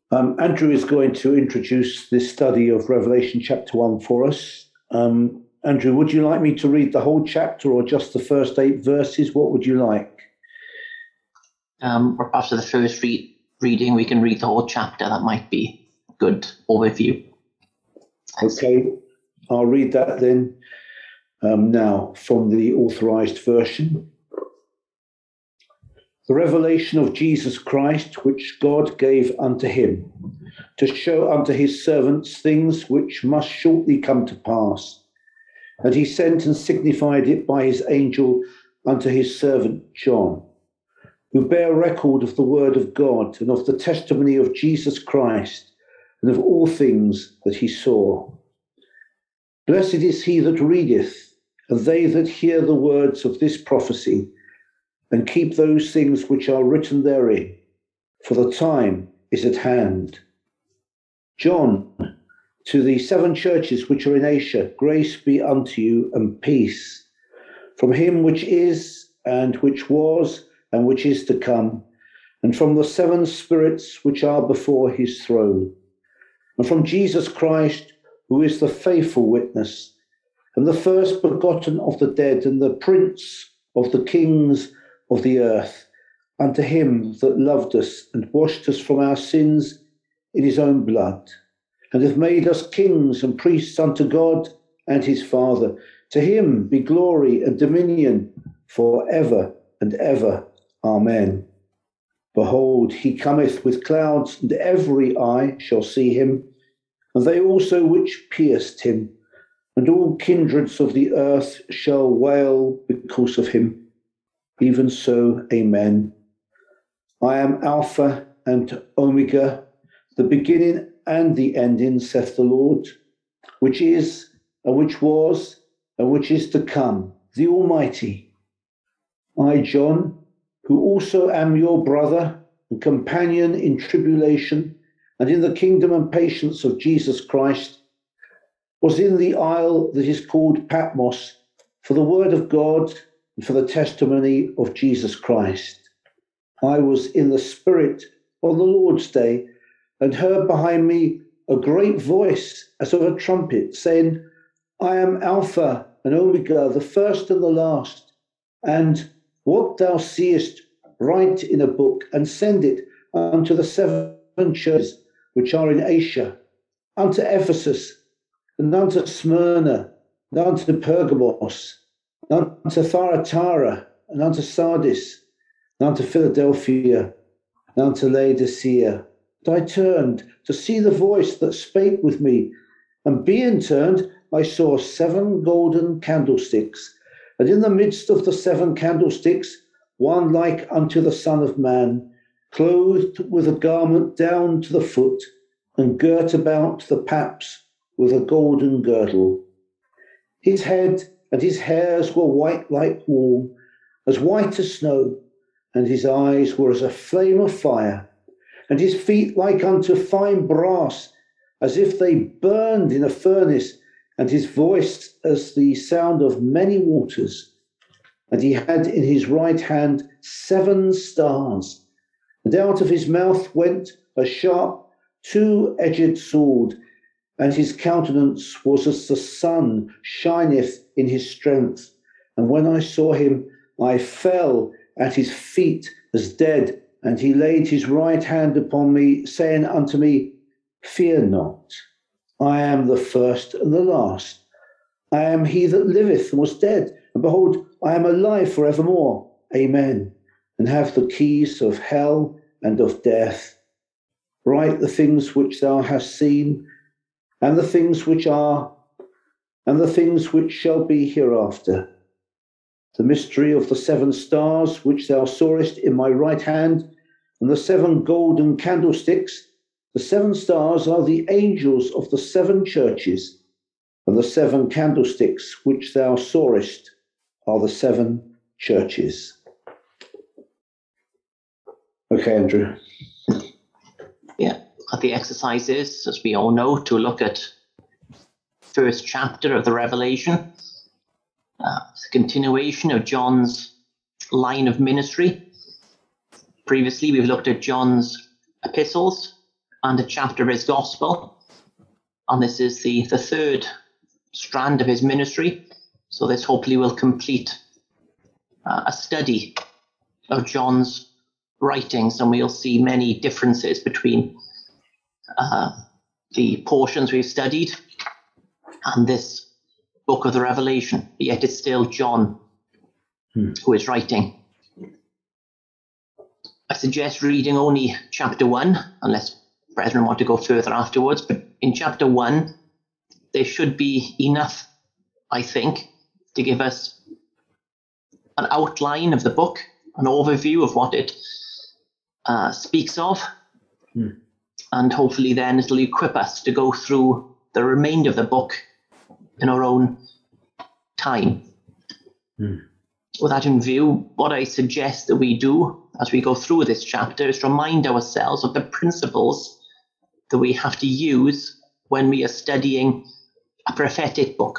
Andrew is going to introduce this study of Revelation chapter 1 for us. Andrew, would you like me to read the whole chapter or just the first 8 verses? What would you like? Or after the first reading, we can read the whole chapter. That might be a good overview. Okay, I'll read that then now from the authorized version. The revelation of Jesus Christ, which God gave unto him, to show unto his servants things which must shortly come to pass. And he sent and signified it by his angel unto his servant John, who bare record of the word of God and of the testimony of Jesus Christ and of all things that he saw. Blessed is he that readeth, and they that hear the words of this prophecy, and keep those things which are written therein, for the time is at hand. John, to the 7 churches which are in Asia, grace be unto you and peace, from him which is, and which was, and which is to come, and from the 7 spirits which are before his throne, and from Jesus Christ, who is the faithful witness, and the first begotten of the dead, and the prince of the kings of the earth, unto him that loved us and washed us from our sins in his own blood, and hath made us kings and priests unto God and his Father. To him be glory and dominion for ever and ever. Amen. Behold, he cometh with clouds, and every eye shall see him, and they also which pierced him, and all kindreds of the earth shall wail because of him. Even so, amen. I am Alpha and Omega, the beginning and the ending, saith the Lord, which is, and which was, and which is to come, the Almighty. I, John, who also am your brother and companion in tribulation and in the kingdom and patience of Jesus Christ, was in the isle that is called Patmos for the word of God and for the testimony of Jesus Christ. I was in the Spirit on the Lord's day, and heard behind me a great voice as of a trumpet, saying, I am Alpha and Omega, the first and the last. And what thou seest, write in a book, and send it unto the 7 churches which are in Asia, unto Ephesus, and unto Smyrna, and unto Pergamos, and unto Thyatira, and unto Sardis, and unto Philadelphia, and unto Laodicea. And I turned to see the voice that spake with me, and being turned, I saw 7 golden candlesticks, and in the midst of the 7 candlesticks, one like unto the Son of Man, clothed with a garment down to the foot, and girt about the paps with a golden girdle. His head and his hairs were white like wool, as white as snow, and his eyes were as a flame of fire, and his feet like unto fine brass, as if they burned in a furnace, and his voice as the sound of many waters. And he had in his right hand 7 stars, and out of his mouth went a sharp 2-edged sword, and his countenance was as the sun shineth in his strength. And when I saw him, I fell at his feet as dead, and he laid his right hand upon me, saying unto me, Fear not, I am the first and the last. I am he that liveth and was dead, and behold, I am alive forevermore. Amen. And have the keys of hell and of death. Write the things which thou hast seen, and the things which are, and the things which shall be hereafter. The mystery of the 7 stars which thou sawest in my right hand, and the 7 golden candlesticks. The 7 stars are the angels of the 7 churches, and the 7 candlesticks which thou sawest are the 7 churches. Okay, Andrew. Yeah, the exercise is, as we all know, to look at first chapter of the Revelation. It's a continuation of John's line of ministry. Previously, we've looked at John's epistles, and a chapter of his gospel. And this is the third strand of his ministry. So this hopefully will complete a study of John's writings, and we'll see many differences between the portions we've studied and this book of the Revelation. Yet it's still John who is writing. I suggest reading only chapter 1, unless brethren want to go further afterwards. But in chapter 1, there should be enough, I think, to give us an outline of the book, an overview of what it speaks of. And hopefully then it'll equip us to go through the remainder of the book in our own time. With that in view, what I suggest that we do as we go through this chapter is remind ourselves of the principles that we have to use when we are studying a prophetic book.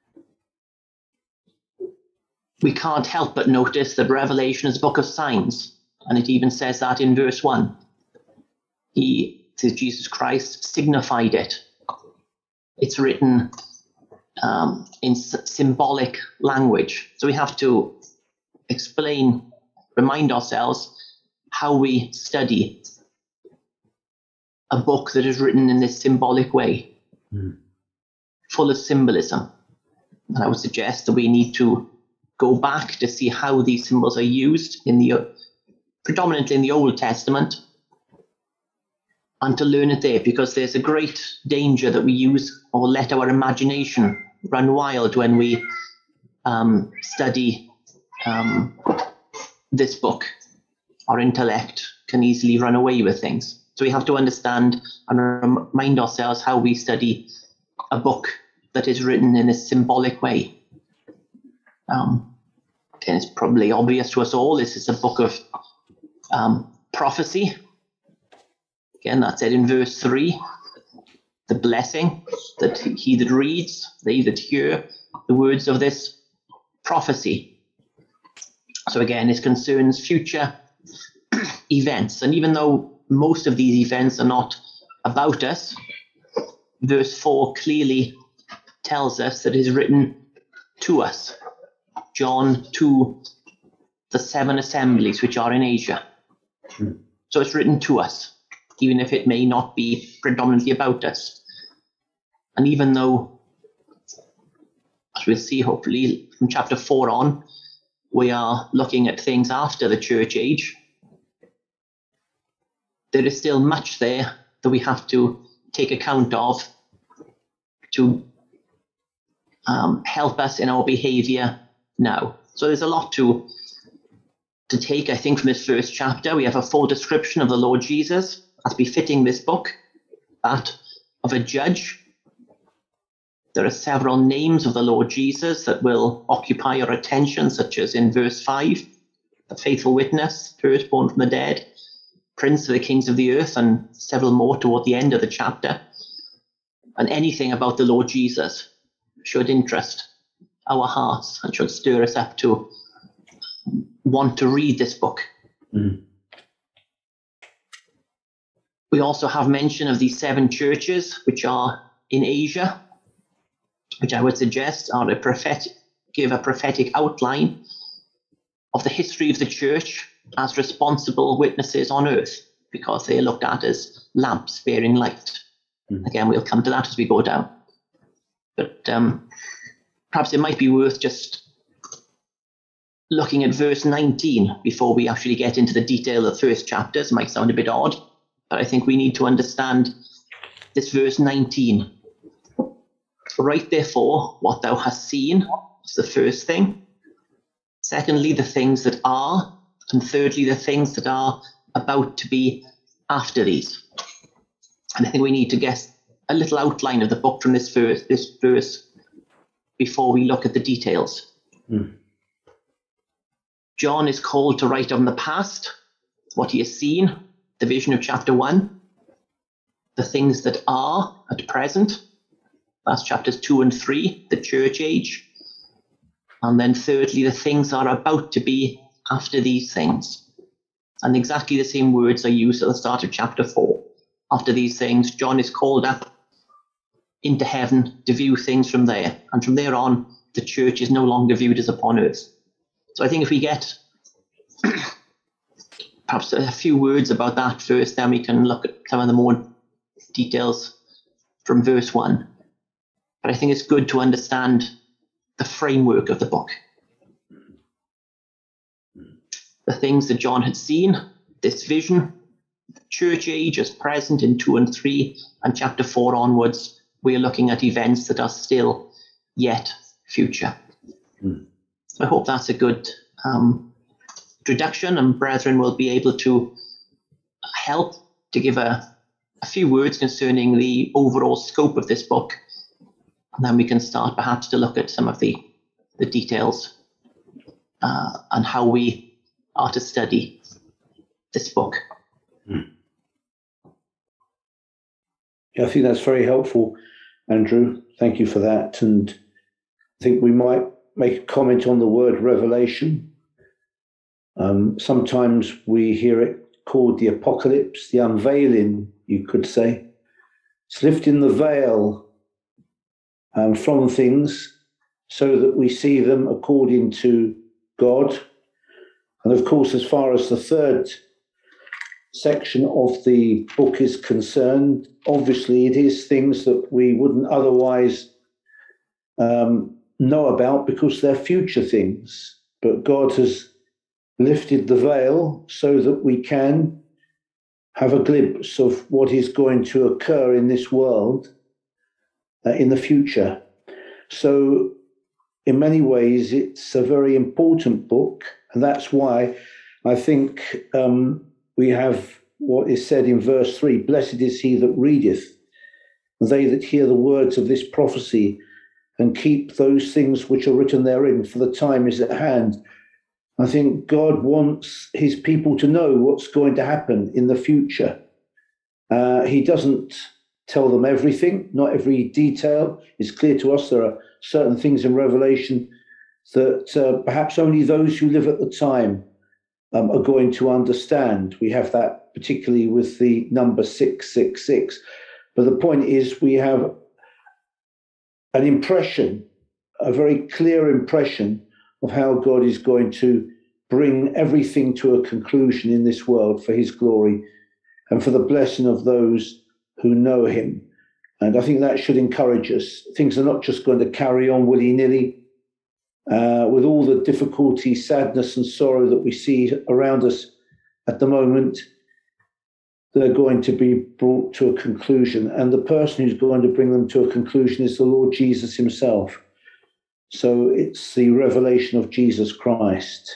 We can't help but notice that Revelation is a book of signs, and it even says that in verse 1. He, Jesus Christ, signified it. It's written in symbolic language. So we have to remind ourselves how we study a book that is written in this symbolic way, full of symbolism. And I would suggest that we need to go back to see how these symbols are used predominantly in the Old Testament, and to learn it there, because there's a great danger that we use or let our imagination run wild when we study this book. Our intellect can easily run away with things. So we have to understand and remind ourselves how we study a book that is written in a symbolic way. And it's probably obvious to us all, this is a book of prophecy. Again, that's said in verse 3, the blessing that he that reads, they that hear the words of this prophecy. So again, it concerns future events. And even though most of these events are not about us, verse 4 clearly tells us that it is written to us. John to the 7 assemblies which are in Asia. So it's written to us, even if it may not be predominantly about us. And even though, as we'll see hopefully from chapter 4 on, we are looking at things after the church age, there is still much there that we have to take account of to help us in our behavior now. So there's a lot to take, I think, from this first chapter. We have a full description of the Lord Jesus as befitting this book, that of a judge. There are several names of the Lord Jesus that will occupy our attention, such as in verse 5, the faithful witness, firstborn from the dead, prince of the kings of the earth, and several more toward the end of the chapter. And anything about the Lord Jesus should interest our hearts and should stir us up to want to read this book. We also have mention of these 7 churches which are in Asia, which I would suggest are give a prophetic outline of the history of the church as responsible witnesses on earth, because they are looked at as lamps bearing light. Again, we'll come to that as we go down. But perhaps it might be worth just looking at verse 19 before we actually get into the detail of the first chapters. It might sound a bit odd, but I think we need to understand this verse 19. Write therefore what thou hast seen is the first thing. Secondly, the things that are. And thirdly, the things that are about to be after these. And I think we need to get a little outline of the book from this verse before we look at the details. John is called to write on the past, what he has seen, the vision of chapter 1, the things that are at present, that's chapters 2 and 3, the church age, and then thirdly, the things are about to be after these things. And exactly the same words are used at the start of chapter 4. after these things, John is called up into heaven to view things from there. And from there on, the church is no longer viewed as upon earth. So I think if we get perhaps a few words about that first, then we can look at some of the more details from verse 1. But I think it's good to understand the framework of the book. The things that John had seen, this vision, the church age as present in 2 and 3, and chapter 4 onwards, we are looking at events that are still yet future. So I hope that's a good introduction, and brethren will be able to help to give a few words concerning the overall scope of this book. And then we can start perhaps to look at some of the details and how we are to study this book. Yeah, I think that's very helpful, Andrew. Thank you for that. And I think we might make a comment on the word revelation. Sometimes we hear it called the apocalypse, the unveiling, you could say. It's lifting the veil from things so that we see them according to God. And of course, as far as the third section of the book is concerned, obviously it is things that we wouldn't otherwise know about because they're future things. But God has lifted the veil so that we can have a glimpse of what is going to occur in this world in the future. So in many ways, it's a very important book. And that's why I think we have what is said in verse 3, blessed is he that readeth, and they that hear the words of this prophecy and keep those things which are written therein, for the time is at hand. I think God wants his people to know what's going to happen in the future. He doesn't tell them everything. Not every detail is clear to us. There are certain things in Revelation that perhaps only those who live at the time are going to understand. We have that particularly with the number 666. But the point is we have an impression, a very clear impression of how God is going to bring everything to a conclusion in this world for his glory and for the blessing of those who know him. And I think that should encourage us. Things are not just going to carry on willy-nilly. With all the difficulty, sadness and sorrow that we see around us at the moment, they're going to be brought to a conclusion. And the person who's going to bring them to a conclusion is the Lord Jesus himself. So it's the revelation of Jesus Christ.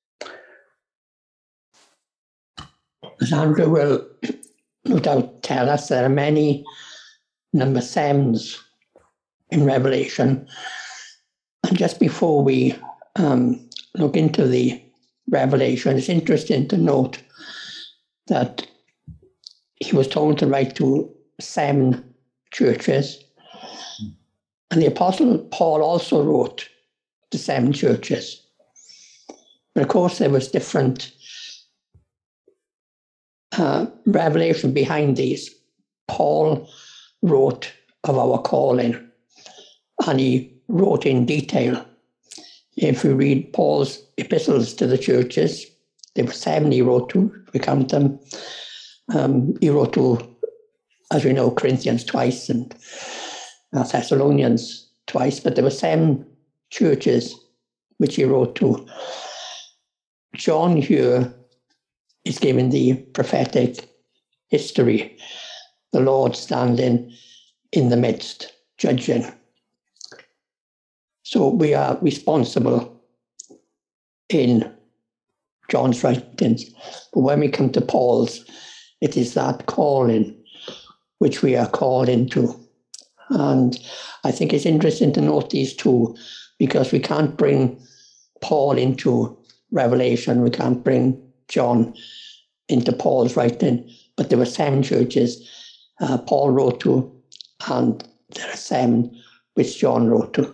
As Andrew will no doubt tell us, there are many number 7s in Revelation. And just before we look into the Revelation, it's interesting to note that he was told to write to 7 churches. And the Apostle Paul also wrote to 7 churches. But of course, there was different revelation behind these. Paul wrote of our calling, and he wrote in detail. If we read Paul's epistles to the churches, there were 7 he wrote to, we count them. He wrote to, as we know, Corinthians twice and Thessalonians twice, but there were 7 churches which he wrote to. John here is given the prophetic history, the Lord standing in the midst, judging. So we are responsible in John's writings. But when we come to Paul's, it is that calling which we are called into. And I think it's interesting to note these two, because we can't bring Paul into Revelation, we can't bring John into Paul's writing, but there were 7 churches Paul wrote to, and there are 7 which John wrote to.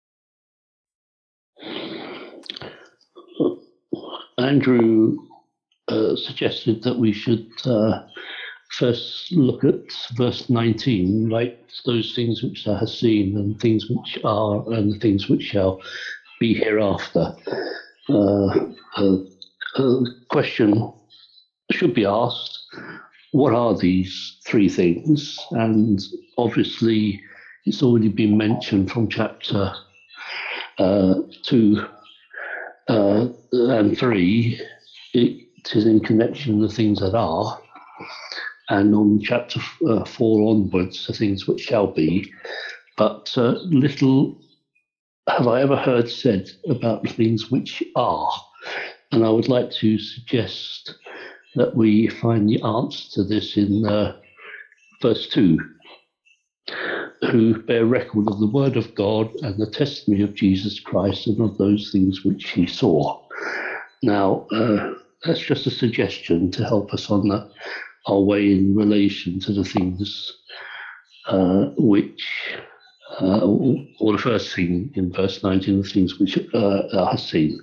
Andrew suggested that we should first look at verse 19, right? Those things which thou hast seen, and things which are, and the things which shall be hereafter. A question should be asked, what are these three things? And obviously, it's already been mentioned from chapter 2 and 3. It is in connection with the things that are, and on chapter 4 onwards, the things which shall be. But little have I ever heard said about the things which are. And I would like to suggest that we find the answer to this in verse 2. Who bear record of the word of God and the testimony of Jesus Christ and of those things which he saw. Now, that's just a suggestion to help us on our way in relation to the things which, or the first thing in verse 19, the things which are seen.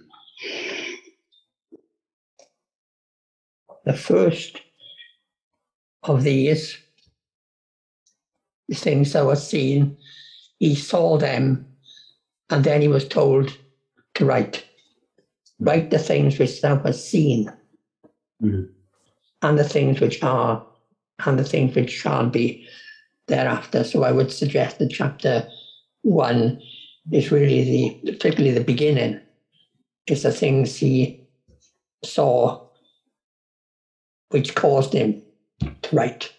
The first of these, the things that were seen, he saw them, and then he was told to write the things which thou hast seen, and the things which are, and the things which shall be thereafter. So I would suggest that chapter 1 is really particularly the beginning, is the things he saw which caused him to write.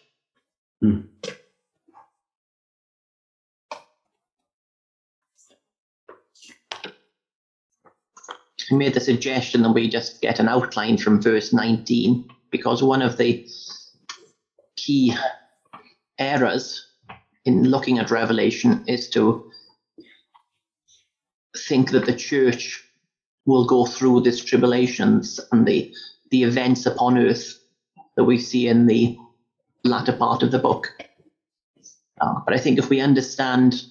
I made the suggestion that we just get an outline from verse 19, because one of the key errors in looking at Revelation is to think that the church will go through these tribulations and the events upon earth that we see in the latter part of the book. But I think if we understand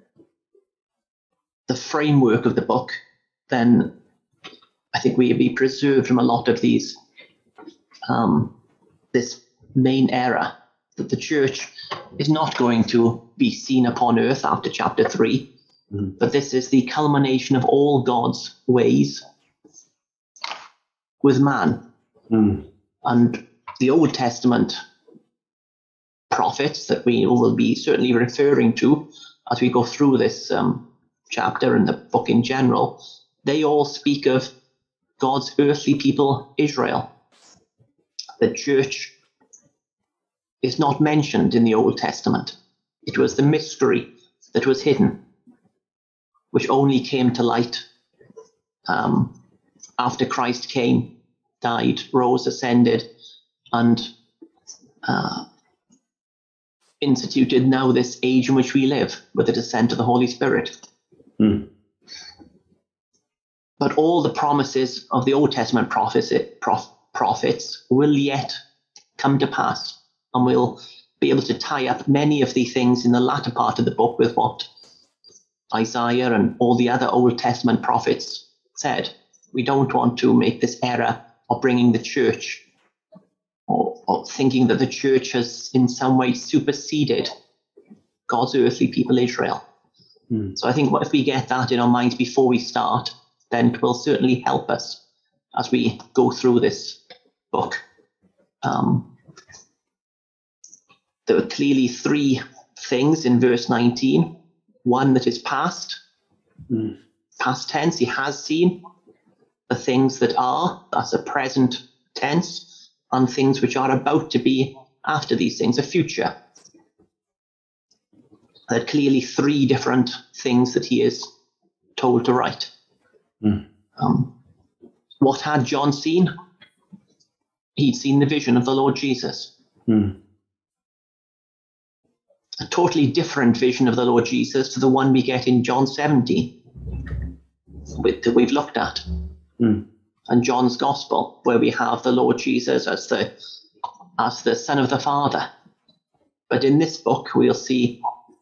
the framework of the book, then I think we'll be preserved from a lot of these, this main error, that the church is not going to be seen upon earth after chapter 3, but this is the culmination of all God's ways with man. And the Old Testament prophets that we will be certainly referring to as we go through this chapter and the book in general, they all speak of God's earthly people, Israel. The church is not mentioned in the Old Testament. It was the mystery that was hidden, which only came to light after Christ came, died, rose, ascended, and instituted now this age in which we live with the descent of the Holy Spirit. But all the promises of the Old Testament prophets will yet come to pass, and we'll be able to tie up many of the things in the latter part of the book with what Isaiah and all the other Old Testament prophets said. We don't want to make this error of bringing the church or thinking that the church has in some way superseded God's earthly people, Israel. So I think if we get that in our minds before we start, then it will certainly help us as we go through this book. There are clearly three things in verse 19. One that is past tense, he has seen. The things that are, that's a present tense, and things which are about to be after these things, a future. There are clearly three different things that he is told to write. What had John seen? He'd seen the vision of the Lord Jesus. A totally different vision of the Lord Jesus to the one we get in John 17, that we've looked at. And John's Gospel, where we have the Lord Jesus as the Son of the Father. But in this book, we'll see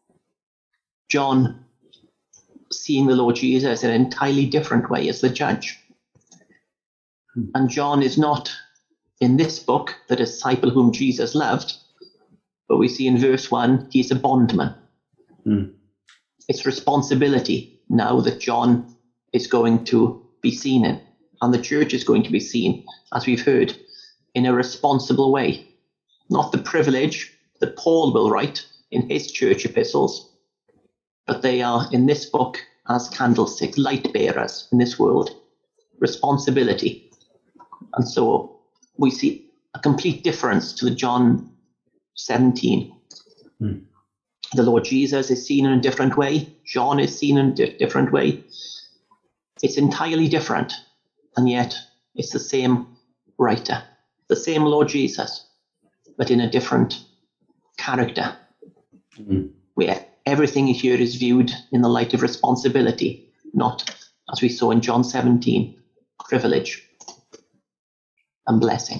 John seeing the Lord Jesus in an entirely different way as the judge. And John is not in this book the disciple whom Jesus loved, but we see in verse 1 he's a bondman. It's responsibility now that John is going to be seen in, and the church is going to be seen, as we've heard, in a responsible way. Not the privilege that Paul will write in his church epistles, but they are in this book as candlesticks, light bearers in this world. Responsibility. And so we see a complete difference to the John 17. The Lord Jesus is seen in a different way. John is seen in a different way. It's entirely different, and yet it's the same writer, the same Lord Jesus, but in a different character, where everything here is viewed in the light of responsibility, not, as we saw in John 17, privilege and blessing.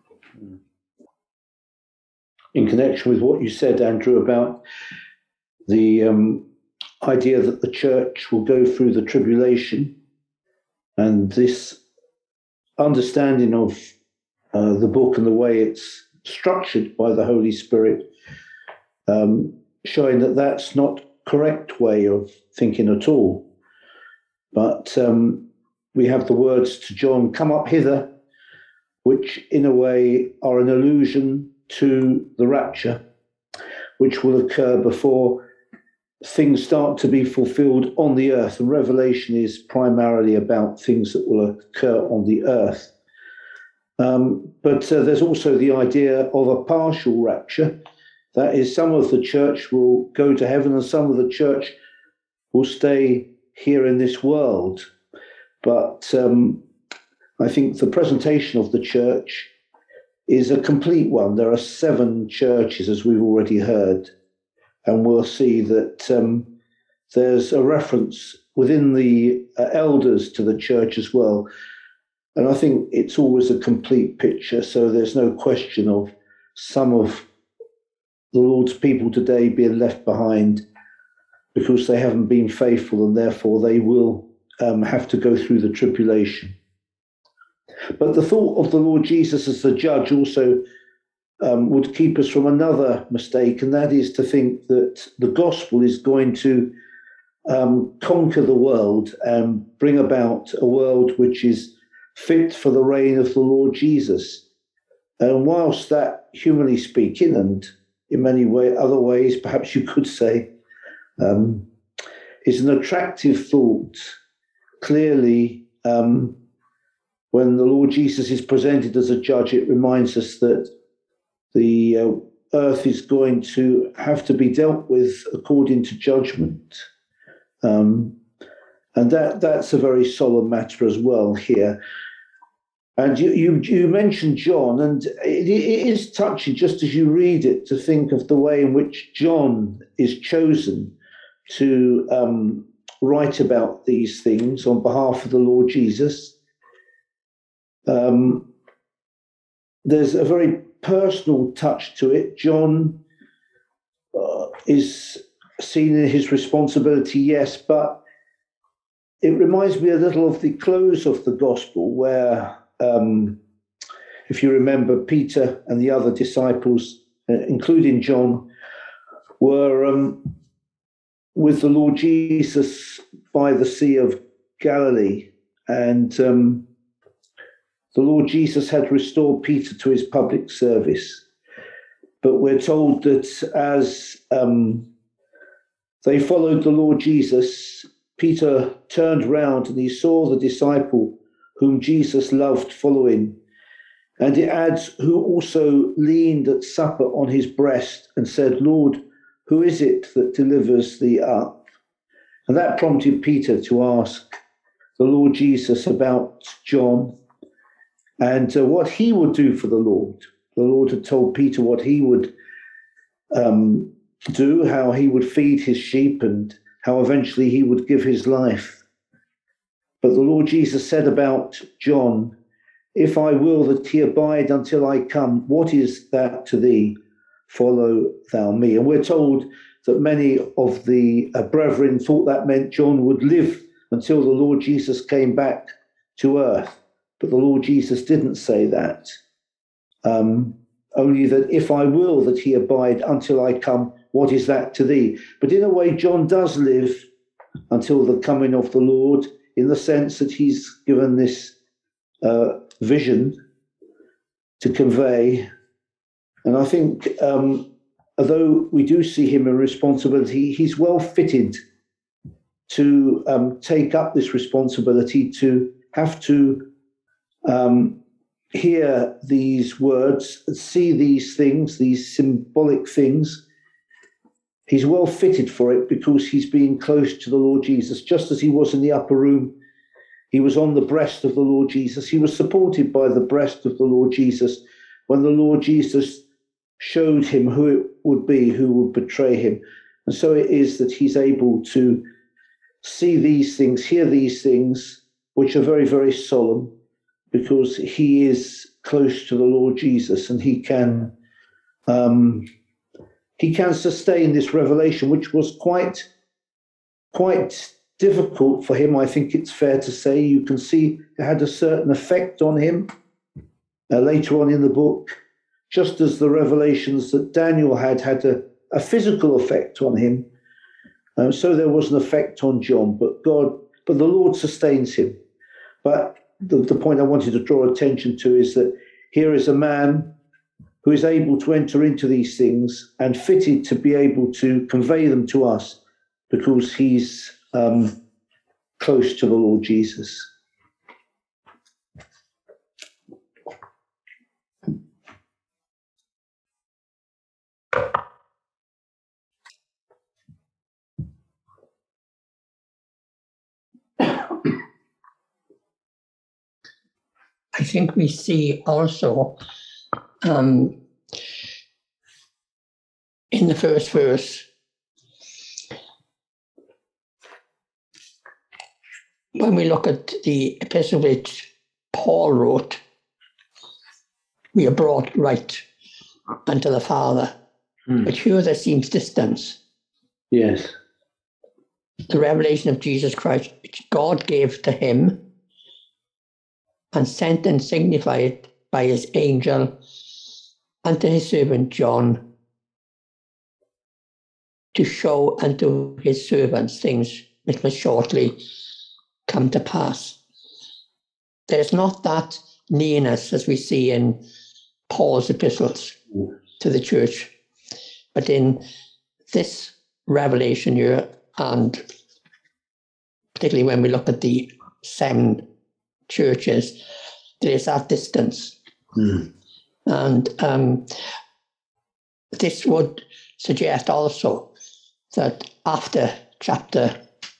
In connection with what you said, Andrew, about the idea that the church will go through the tribulation, and this understanding of the book and the way it's structured by the Holy Spirit, showing that that's not correct way of thinking at all. But we have the words to John, "Come up hither," which in a way are an allusion to the rapture, which will occur before things start to be fulfilled on the earth. And Revelation is primarily about things that will occur on the earth. But there's also the idea of a partial rapture. That is, some of the church will go to heaven and some of the church will stay here in this world. But I think the presentation of the church is a complete one. There are 7 churches, as we've already heard, and we'll see that there's a reference within the elders to the church as well. And I think it's always a complete picture, so there's no question of some of the Lord's people today being left behind because they haven't been faithful, and therefore they will have to go through the tribulation. But the thought of the Lord Jesus as the judge also would keep us from another mistake, and that is to think that the gospel is going to conquer the world and bring about a world which is fit for the reign of the Lord Jesus. And whilst that, humanly speaking, and in many other ways, perhaps you could say, is an attractive thought, clearly, when the Lord Jesus is presented as a judge, it reminds us that the earth is going to have to be dealt with according to judgment. And that's a very solemn matter as well here. And you mentioned John, and it is touching just as you read it to think of the way in which John is chosen to write about these things on behalf of the Lord Jesus. There's a very personal touch to it. John is seen in his responsibility, yes, but it reminds me a little of the close of the gospel where, if you remember, Peter and the other disciples, including John, were with the Lord Jesus by the Sea of Galilee, and the Lord Jesus had restored Peter to his public service. But we're told that as they followed the Lord Jesus, Peter turned round and he saw the disciple whom Jesus loved following. And it adds, who also leaned at supper on his breast and said, "Lord, who is it that delivers thee up?" And that prompted Peter to ask the Lord Jesus about John and what he would do for the Lord. The Lord had told Peter what he would do, how he would feed his sheep, and how eventually he would give his life. But the Lord Jesus said about John, "If I will that he abide until I come, what is that to thee? Follow thou me." And we're told that many of the brethren thought that meant John would live until the Lord Jesus came back to earth. But the Lord Jesus didn't say that. only that if I will that he abide until I come, what is that to thee? But in a way, John does live until the coming of the Lord, in the sense that he's given this vision to convey. And I think, although we do see him in responsibility, he's well fitted to take up this responsibility, to have to hear these words, see these things, these symbolic things. He's well fitted for it because he's being close to the Lord Jesus. Just as he was in the upper room, he was on the breast of the Lord Jesus. He was supported by the breast of the Lord Jesus when the Lord Jesus showed him who it would be, who would betray him. And so it is that he's able to see these things, hear these things, which are very, very solemn, because he is close to the Lord Jesus, and he can sustain this revelation, which was quite difficult for him. I think it's fair to say. You can see it had a certain effect on him later on in the book, just as the revelations that Daniel had a physical effect on him. So there was an effect on John, but the Lord sustains him. But the point I wanted to draw attention to is that here is a man who is able to enter into these things and fitted to be able to convey them to us because he's close to the Lord Jesus. I think we see also in the first verse, when we look at the epistle which Paul wrote, we are brought right unto the Father. But here there seems distance. Yes. The revelation of Jesus Christ, which God gave to him and sent and signified by his angel unto his servant John, to show unto his servants things which must shortly come to pass. There's not that nearness as we see in Paul's epistles to the church, but in this revelation here, and particularly when we look at the 7 churches, there is that distance. And this would suggest also that after chapter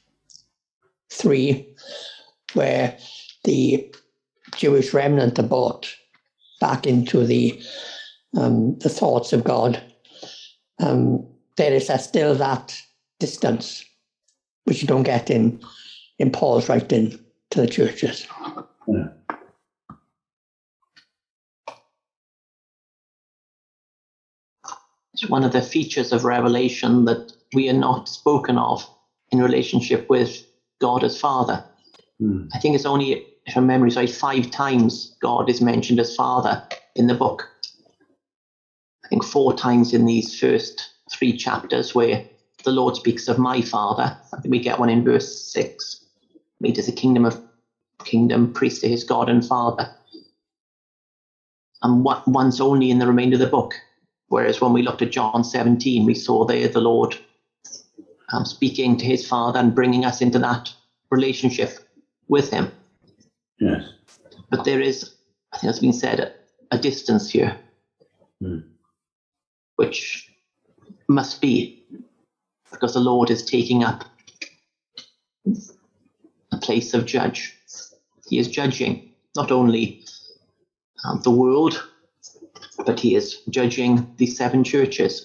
3, where the Jewish remnant are brought back into the thoughts of God, there is still that distance, which you don't get in Paul's writing to the churches. Yeah. It's one of the features of Revelation that we are not spoken of in relationship with God as Father. I think it's only, if my memory is right, 5 times God is mentioned as Father in the book. I think 4 times in these first 3 chapters where the Lord speaks of my Father. I think we get one in verse 6. Made as a kingdom, priest to his God and Father. And once only in the remainder of the book. Whereas when we looked at John 17, we saw there the Lord speaking to his Father and bringing us into that relationship with him. Yes. But there is, I think that's been said, a distance here, which must be because the Lord is taking up a place of judge. He is judging not only the world, but he is judging the 7 churches.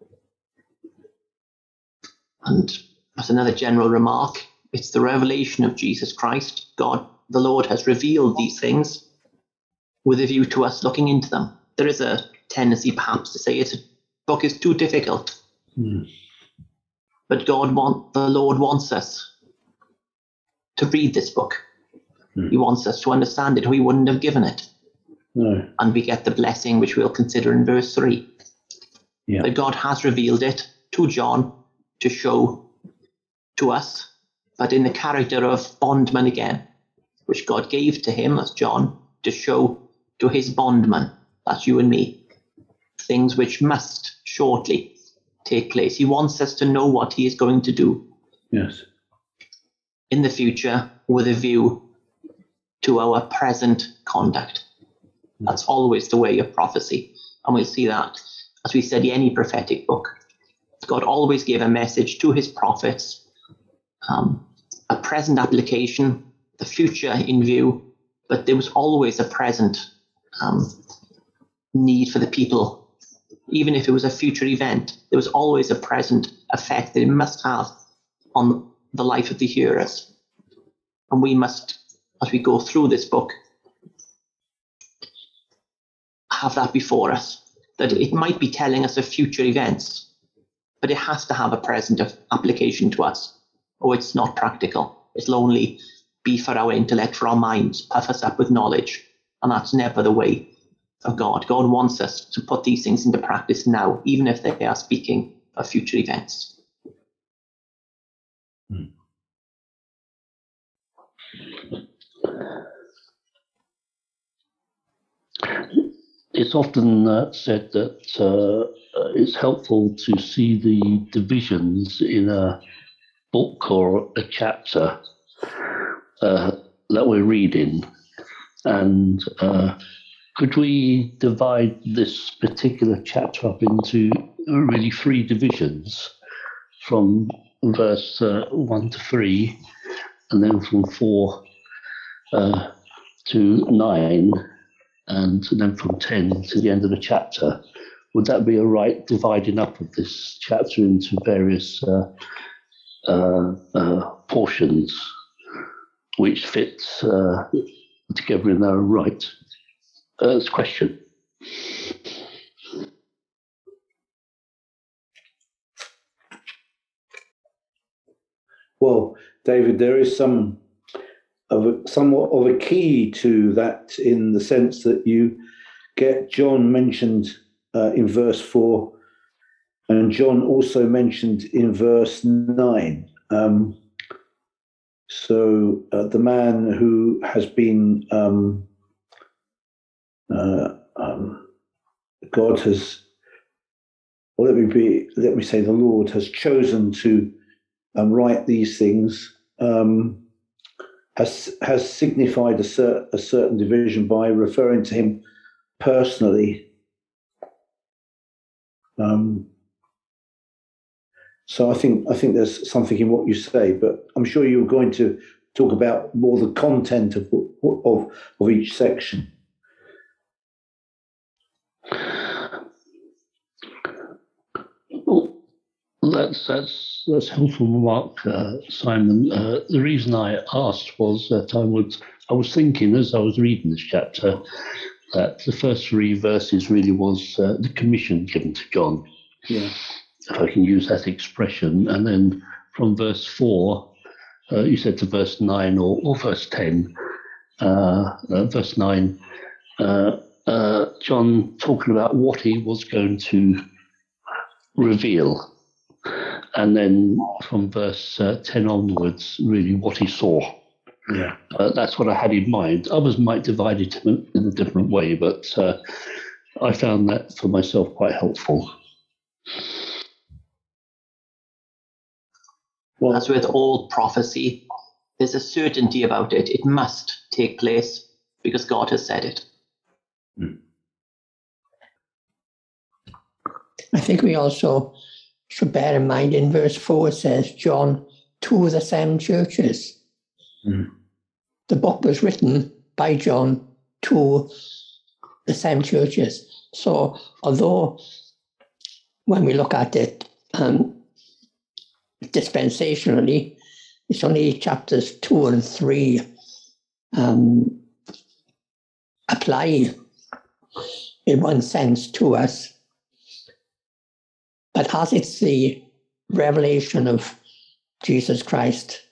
And as another general remark, it's the revelation of Jesus Christ. God, the Lord, has revealed these things with a view to us looking into them. There is a tendency perhaps to say it's a book is too difficult. But the Lord wants us to read this book. He wants us to understand it, or he wouldn't have given it. No. And we get the blessing, which we'll consider in verse 3. Yeah. That God has revealed it to John to show to us, but in the character of bondman again, which God gave to him as John to show to his bondman, that's you and me, things which must shortly take place. He wants us to know what he is going to do. Yes. In the future, with a view to our present conduct. That's always the way of prophecy. And we'll see that as we study any prophetic book. God always gave a message to his prophets, a present application, the future in view, but there was always a present need for the people. Even if it was a future event, there was always a present effect that it must have on the life of the hearers. And we must, as we go through this book, have that before us, that it might be telling us of future events, but it has to have a present of application to us, or it's not practical. It'll only be for our intellect, for our minds, puff us up with knowledge, and that's never the way of God. God wants us to put these things into practice now, even if they are speaking of future events. It's often said that it's helpful to see the divisions in a book or a chapter that we're reading. And could we divide this particular chapter up into really 3 divisions, from verse 1 to 3, and then from 4 to 9, and then from 10 to the end of the chapter? Would that be a right dividing up of this chapter into various portions which fits together in their own right? That's a question. Well, David, there is somewhat of a key to that, in the sense that you get John mentioned in verse 4, and John also mentioned in verse 9. So the man who has been, God has, or let me say, the Lord has chosen to write these things, has signified a certain division by referring to him personally. So I think there's something in what you say, but I'm sure you're going to talk about more the content of each section. Well, that's helpful remark, Simon. The reason I asked was that I was thinking, as I was reading this chapter, that the first 3 verses really was the commission given to John. Yeah. If I can use that expression. And then from verse 4, you said to verse 9 or verse 10, verse 9, John talking about what he was going to reveal. And then from verse 10 onwards, really what he saw. Yeah. That's what I had in mind. Others might divide it in a different way, but I found that for myself quite helpful. Well, as with all prophecy, there's a certainty about it. It must take place because God has said it. I think we also should bear in mind in verse 4 it says, John, to the 7 churches. The book was written by John to the 7 churches. So although when we look at it dispensationally, it's only chapters 2 and 3 apply in one sense to us. But as it's the revelation of Jesus Christ,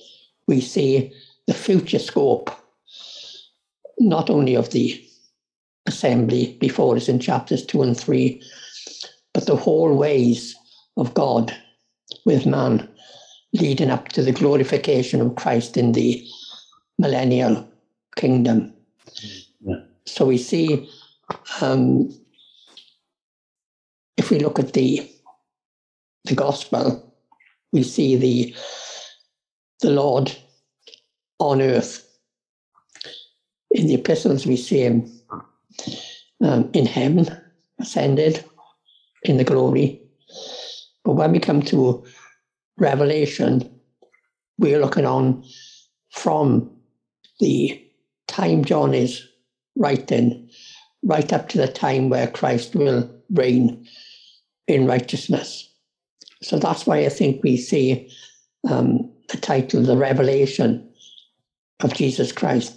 we see the future scope, not only of the assembly before us in chapters 2 and 3, but the whole ways of God with man leading up to the glorification of Christ in the millennial kingdom. Yeah. So we see, if we look at the gospel, we see the Lord on earth. In the epistles, we see him in heaven, ascended in the glory. But when we come to Revelation, we're looking on from the time John is writing, right up to the time where Christ will reign in righteousness. So that's why I think we see the title, The Revelation of Jesus Christ.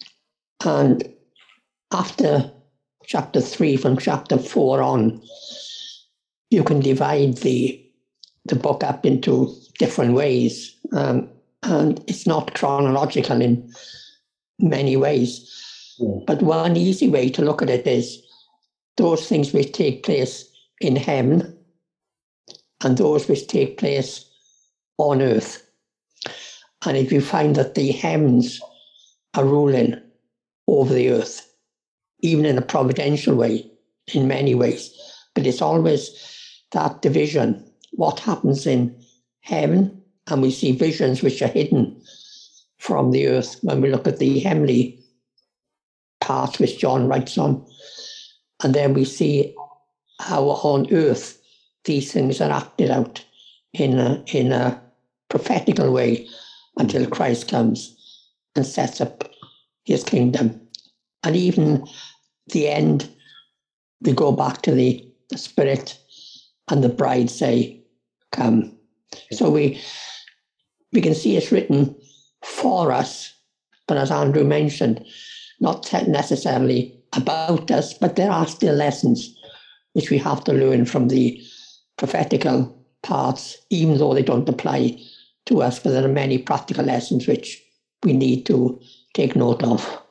And after chapter 3, from chapter 4 on, you can divide the book up into different ways. And it's not chronological in many ways. Yeah. But one easy way to look at it is those things which take place in heaven and those which take place on earth. And if you find that the heavens are ruling over the earth, even in a providential way, in many ways, but it's always that division, what happens in heaven, and we see visions which are hidden from the earth when we look at the heavenly part which John writes on. And then we see how on earth these things are acted out in a prophetical way until Christ comes and sets up his kingdom. And even the end, we go back to the Spirit and the bride say, come. So we can see it's written for us, but as Andrew mentioned, not necessarily about us, but there are still lessons which we have to learn from the prophetical parts, even though they don't apply to us, but there are many practical lessons which we need to take note of.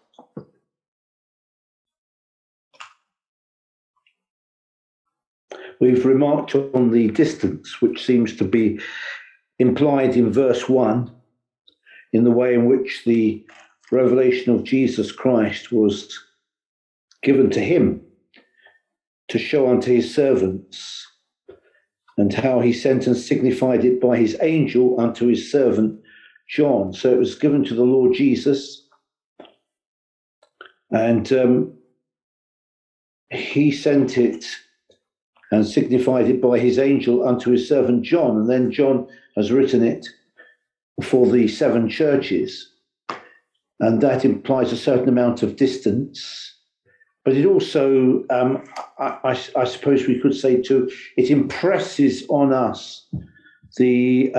We've remarked on the distance, which seems to be implied in verse 1, in the way in which the revelation of Jesus Christ was given to him to show unto his servants, and how he sent and signified it by his angel unto his servant John. So it was given to the Lord Jesus, and he sent it and signified it by his angel unto his servant John. And then John has written it for the 7 churches. And that implies a certain amount of distance. But it also, I suppose we could say too, it impresses on us the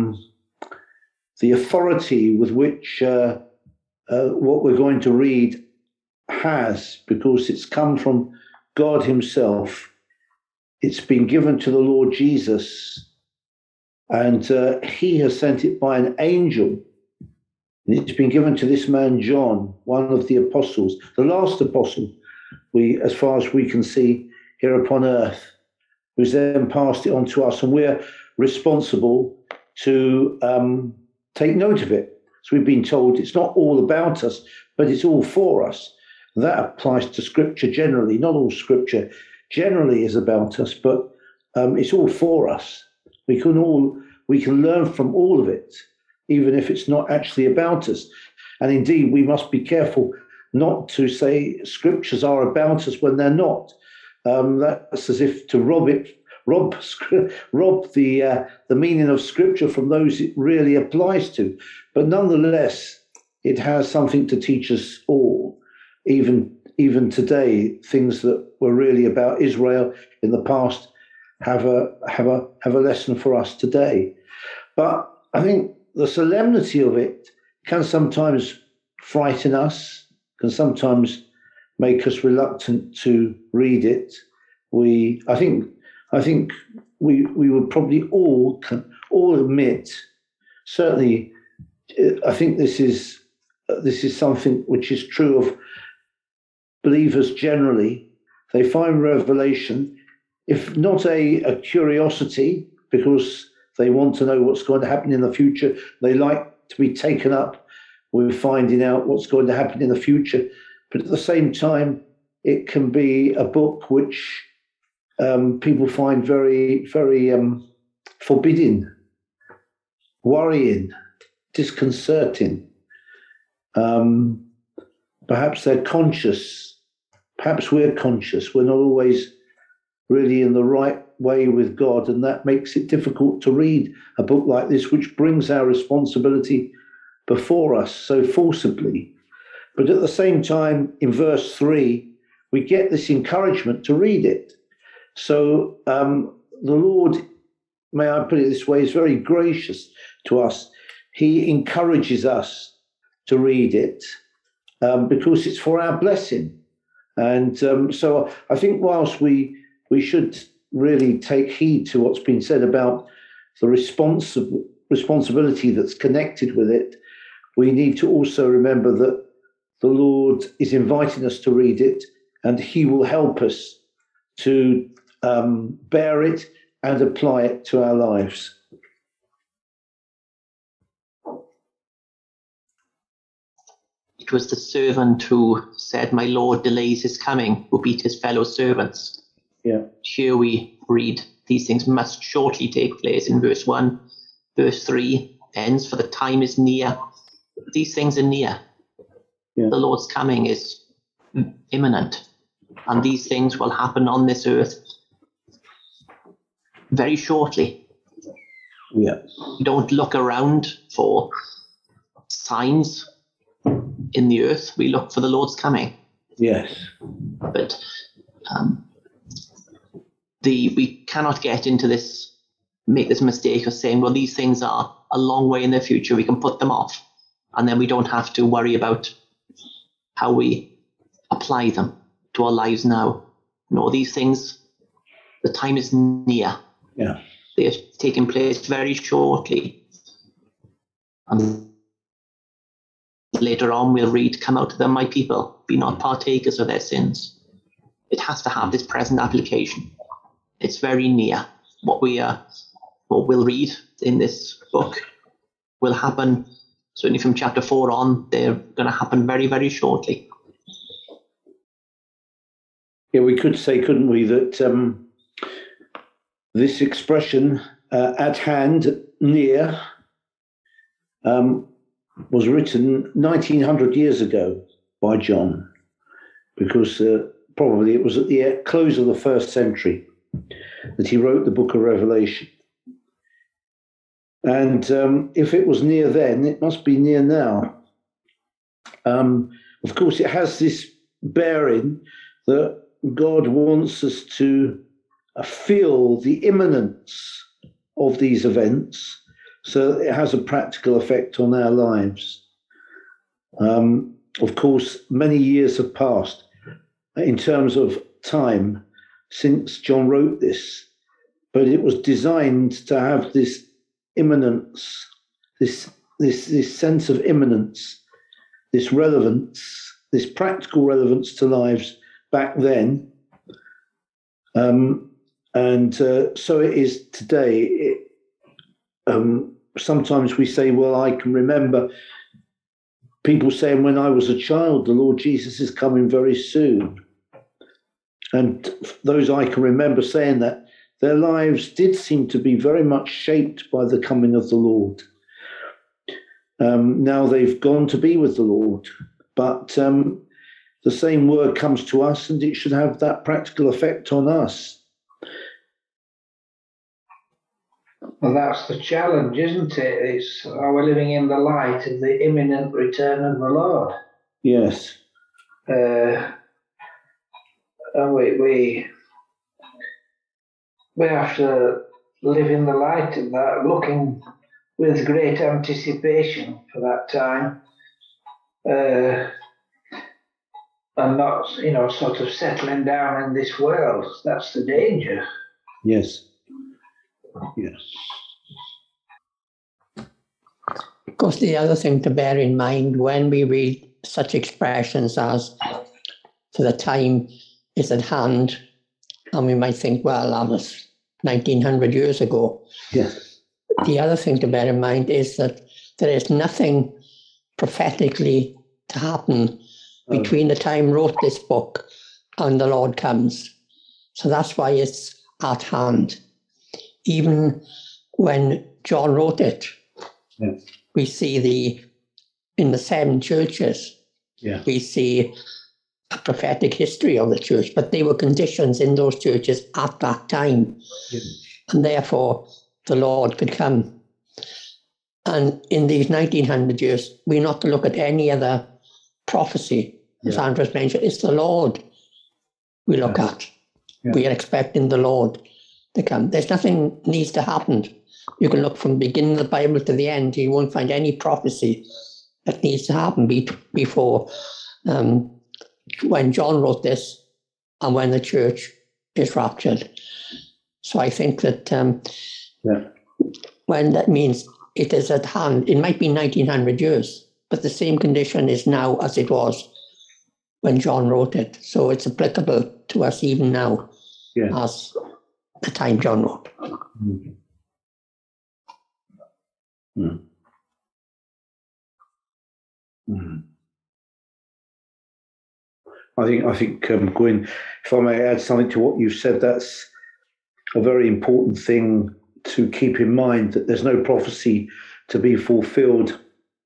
authority with which what we're going to read has, because it's come from God himself. It's been given to the Lord Jesus, and he has sent it by an angel. And it's been given to this man, John, one of the apostles, the last apostle, as far as we can see here upon earth, who's then passed it on to us, and we're responsible to take note of it. So we've been told it's not all about us, but it's all for us. And that applies to Scripture generally. Not all Scripture generally is about us, but it's all for us. We can learn from all of it, even if it's not actually about us. And indeed, we must be careful not to say Scriptures are about us when they're not. That's as if to rob the meaning of Scripture from those it really applies to. But nonetheless, it has something to teach us all, even today. Things that were really about Israel in the past have a lesson for us today. But I think the solemnity of it can sometimes frighten us, can sometimes make us reluctant to read it. I think we would probably all admit, certainly, I think this is something which is true of believers generally, they find Revelation, if not a curiosity, because they want to know what's going to happen in the future, they like to be taken up with finding out what's going to happen in the future. But at the same time, it can be a book which people find very, very forbidding, worrying, disconcerting. Perhaps they're conscious. Perhaps we're conscious. We're not always really in the right way with God, and that makes it difficult to read a book like this, which brings our responsibility before us so forcibly. But at the same time, in verse 3, we get this encouragement to read it. So the Lord, may I put it this way, is very gracious to us. He encourages us to read it because it's for our blessing. And so I think whilst we should really take heed to what's been said about the responsibility that's connected with it, we need to also remember that the Lord is inviting us to read it, and he will help us to bear it and apply it to our lives. It was the servant who said, "My Lord delays his coming," who beat his fellow servants. Yeah. Here we read, "These things must shortly take place," in verse 1. Verse 3 ends, "For the time is near." These things are near. Yeah. The Lord's coming is imminent, and these things will happen on this earth very shortly. Yeah. We don't look around for signs in the earth. We look for the Lord's coming. Yes. But we cannot get into this, make this mistake of saying, well, these things are a long way in the future, we can put them off, and then we don't have to worry about how we apply them to our lives now. No, these things, the time is near. Yeah. They are taking place very shortly. And later on we'll read, "Come out of them, my people, be not partakers of their sins." It has to have this present application. It's very near. What we'll read in this book will happen, certainly from chapter 4 on, they're going to happen very, very shortly. Yeah, we could say, couldn't we, that this expression, at hand, near, was written 1900 years ago by John, because probably it was at the close of the first century that he wrote the book of Revelation. And if it was near then, it must be near now. Of course, it has this bearing that God wants us to feel the imminence of these events, so that it has a practical effect on our lives. Of course, many years have passed in terms of time since John wrote this, but it was designed to have this imminence, this sense of imminence, this relevance, this practical relevance to lives back then. So it is today. Sometimes we say, well, I can remember people saying when I was a child, the Lord Jesus is coming very soon. And those I can remember saying that, their lives did seem to be very much shaped by the coming of the Lord. Now they've gone to be with the Lord, but the same word comes to us, and it should have that practical effect on us. Well, that's the challenge, isn't it? It's, are we living in the light of the imminent return of the Lord? Yes. We have to live in the light of that, looking with great anticipation for that time, and not, sort of settling down in this world. That's the danger. Yes. Yes. Of course, the other thing to bear in mind when we read such expressions as for the time is at hand. And we might think, well, that was 1900 years ago. Yes. The other thing to bear in mind is that there is nothing prophetically to happen between the time wrote this book and the Lord comes. So that's why it's at hand. Even when John wrote it, we see in the 7 churches, we see a prophetic history of the church, but they were conditions in those churches at that time. And therefore, the Lord could come. And in these 1900 years, we're not to look at any other prophecy. As Andrew's mentioned, it's the Lord we look at. We are expecting the Lord to come. There's nothing needs to happen. You can look from the beginning of the Bible to the end. You won't find any prophecy that needs to happen before when John wrote this and when the church is raptured. So I think that when that means it is at hand, it might be 1900 years, but the same condition is now as it was when John wrote it. So it's applicable to us even now as the time John wrote. I think Gwyn, if I may add something to what you've said, that's a very important thing to keep in mind, that there's no prophecy to be fulfilled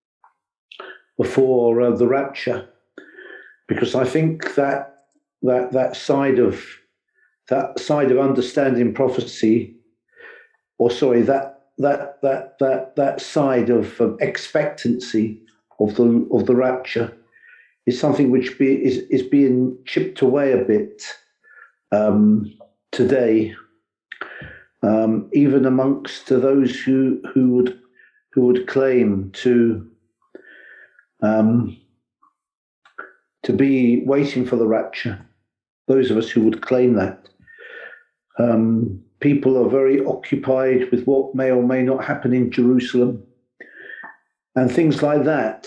before the rapture, because I think that side of understanding prophecy, or sorry, that side of expectancy of the rapture is something which is being chipped away a bit today, even amongst those who would claim to be waiting for the rapture. Those of us who would claim that. People are very occupied with what may or may not happen in Jerusalem and things like that.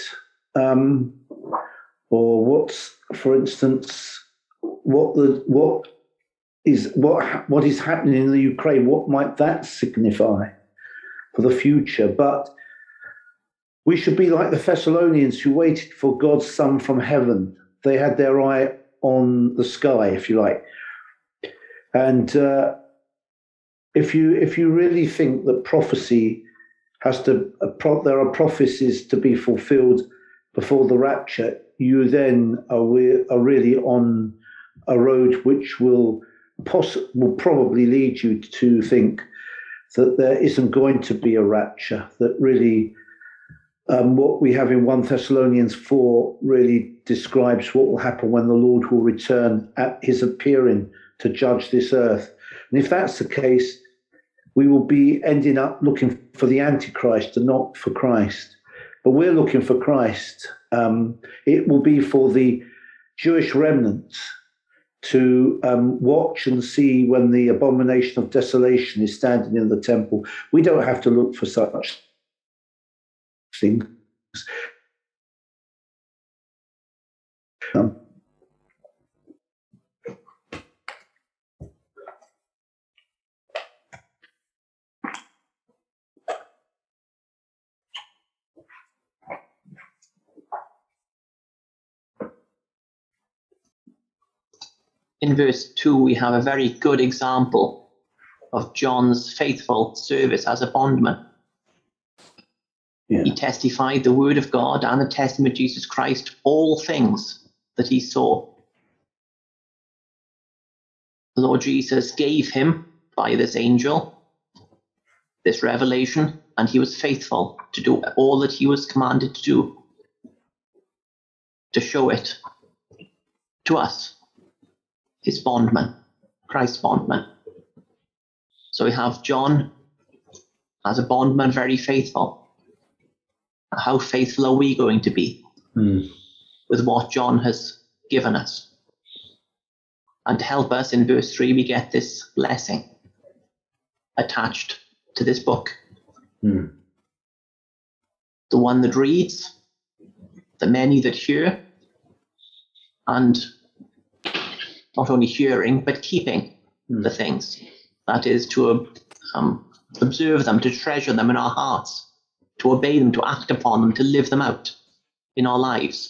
Or what's, for instance, what is happening in the Ukraine? What might that signify for the future? But we should be like the Thessalonians who waited for God's Son from heaven. They had their eye on the sky, if you like. And if you really think that prophecy there are prophecies to be fulfilled before the rapture, you then are really on a road which will probably lead you to think that there isn't going to be a rapture, that really what we have in 1 Thessalonians 4 really describes what will happen when the Lord will return at his appearing to judge this earth. And if that's the case, we will be ending up looking for the Antichrist and not for Christ. But we're looking for Christ. It will be for the Jewish remnants to watch and see when the abomination of desolation is standing in the temple. We don't have to look for such things. In verse 2, we have a very good example of John's faithful service as a bondman. He testified the word of God and the testimony of Jesus Christ, all things that he saw. The Lord Jesus gave him, by this angel, this revelation, and he was faithful to do all that he was commanded to do, to show it to us, his bondman, Christ's bondman. So we have John as a bondman, very faithful. How faithful are we going to be with what John has given us? And to help us, in verse 3, we get this blessing attached to this book. The one that reads, the many that hear, and not only hearing, but keeping the things. That is to observe them, to treasure them in our hearts, to obey them, to act upon them, to live them out in our lives.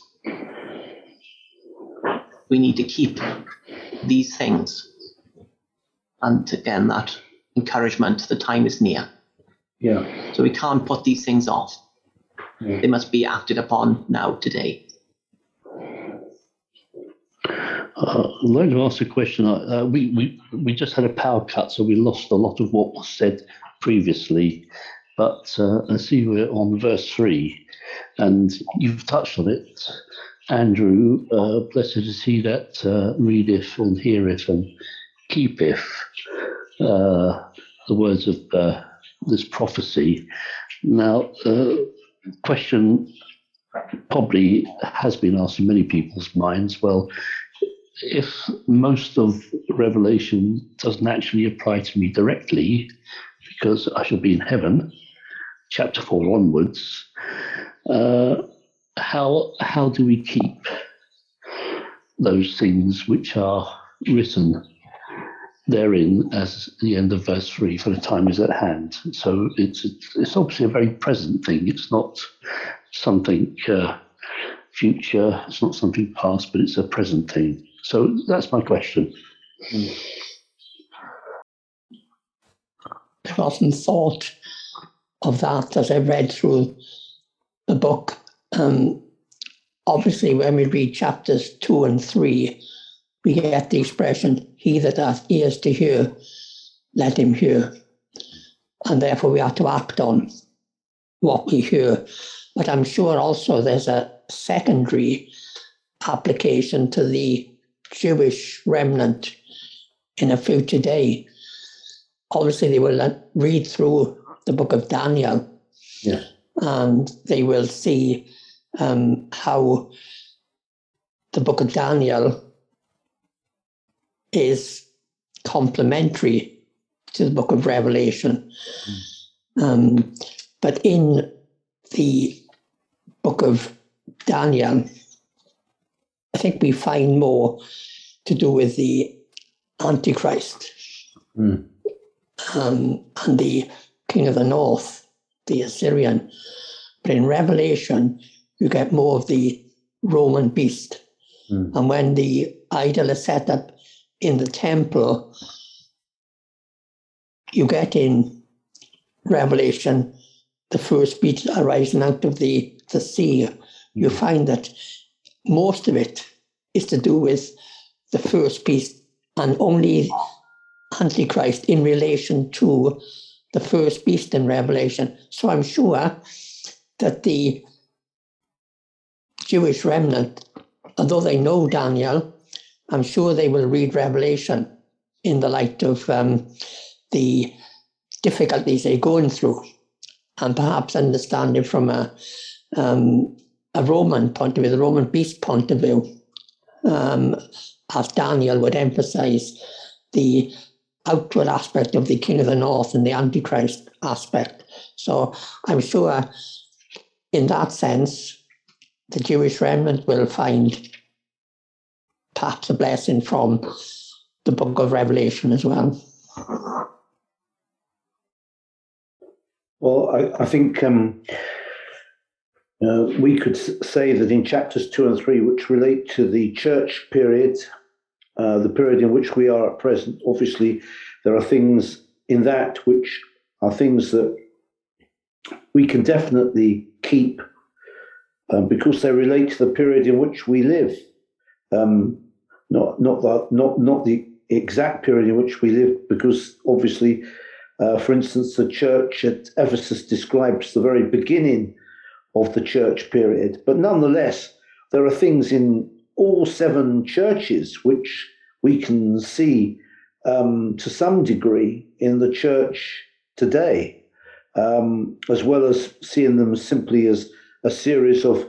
We need to keep these things. And again, that encouragement, the time is near. Yeah. So we can't put these things off. Yeah. They must be acted upon now, today. I'd like to ask a question. We just had a power cut, so we lost a lot of what was said previously. But I see we're on verse 3, and you've touched on it. Andrew, blessed is he that readeth and heareth and keepeth the words of this prophecy. Now, question probably has been asked in many people's minds. Well, if most of Revelation doesn't actually apply to me directly, because I shall be in heaven, chapter 4 onwards, how do we keep those things which are written therein as the end of verse 3, for the time is at hand? So it's obviously a very present thing. It's not something future, it's not something past, but it's a present thing. So that's my question. I've often thought of that as I read through the book. Obviously, when we read chapters 2 and 3, we get the expression, he that hath ears to hear, let him hear. And therefore we have to act on what we hear. But I'm sure also there's a secondary application to the Jewish remnant in a future day. Obviously, they will read through the book of Daniel, and they will see how the book of Daniel is complementary to the book of Revelation. But in the book of Daniel, I think we find more to do with the Antichrist and the king of the north, the Assyrian. But in Revelation, you get more of the Roman beast. And when the idol is set up in the temple, you get in Revelation the first beast arising out of the sea. You find that most of it is to do with the first beast, and only Antichrist in relation to the first beast in Revelation. So I'm sure that the Jewish remnant, although they know Daniel, I'm sure they will read Revelation in the light of the difficulties they're going through, and perhaps understand it from a Roman point of view, the Roman beast point of view, as Daniel would emphasize the outward aspect of the king of the north and the Antichrist aspect. So I'm sure in that sense, the Jewish remnant will find perhaps a blessing from the book of Revelation as well. Well, I think we could say that in chapters 2 and 3, which relate to the church period, the period in which we are at present, obviously there are things in that which are things that we can definitely keep because they relate to the period in which we live. Not the exact period in which we live, because obviously, for instance, the church at Ephesus describes the very beginning of the church period. But nonetheless, there are things in all 7 churches which we can see to some degree in the church today, as well as seeing them simply as a series of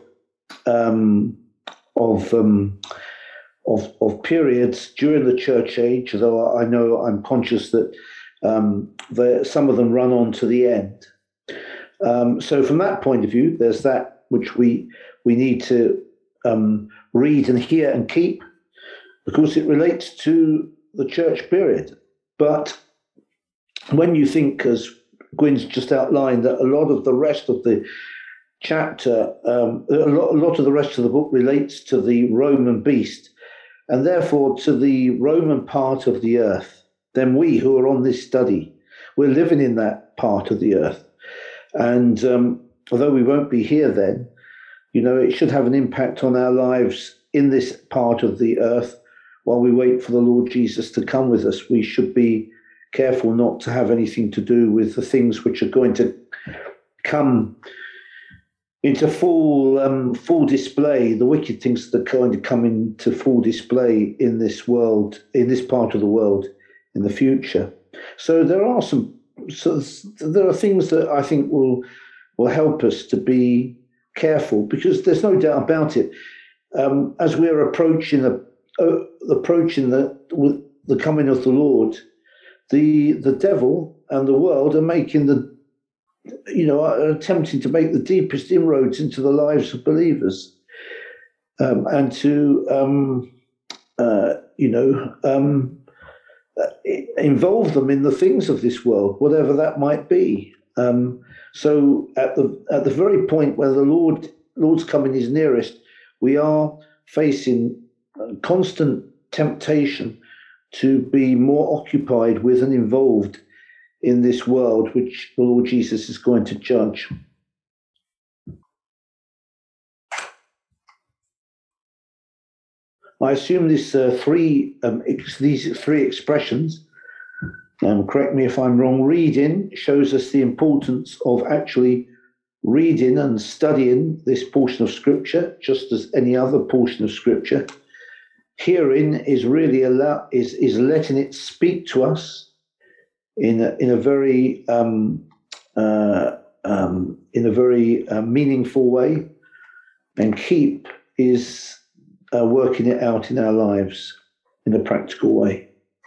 periods during the church age, although I know I'm conscious that some of them run on to the end. So from that point of view, there's that which we need to read and hear and keep. because it relates to the church period. But when you think, as Gwyn's just outlined, that a lot of the rest of the chapter, a lot of the rest of the book relates to the Roman beast, and therefore to the Roman part of the earth, then we who are on this study, we're living in that part of the earth. And although we won't be here then, it should have an impact on our lives in this part of the earth while we wait for the Lord Jesus to come with us. We should be careful not to have anything to do with the things which are going to come into full display, the wicked things that are going to come into full display in this world, in this part of the world in the future. So there are things that I think will help us to be careful, because there's no doubt about it. As we're approaching the coming of the Lord, the devil and the world are making are attempting to make the deepest inroads into the lives of believers, and to involve them in the things of this world, whatever that might be. So at the very point where the Lord's coming is nearest, we are facing constant temptation to be more occupied with and involved in this world which the Lord Jesus is going to judge. I assume these three expressions, correct me if I'm wrong, reading shows us the importance of actually reading and studying this portion of Scripture, just as any other portion of Scripture. Hearing is really is letting it speak to us in a very meaningful way, and keep is working it out in our lives in a practical way.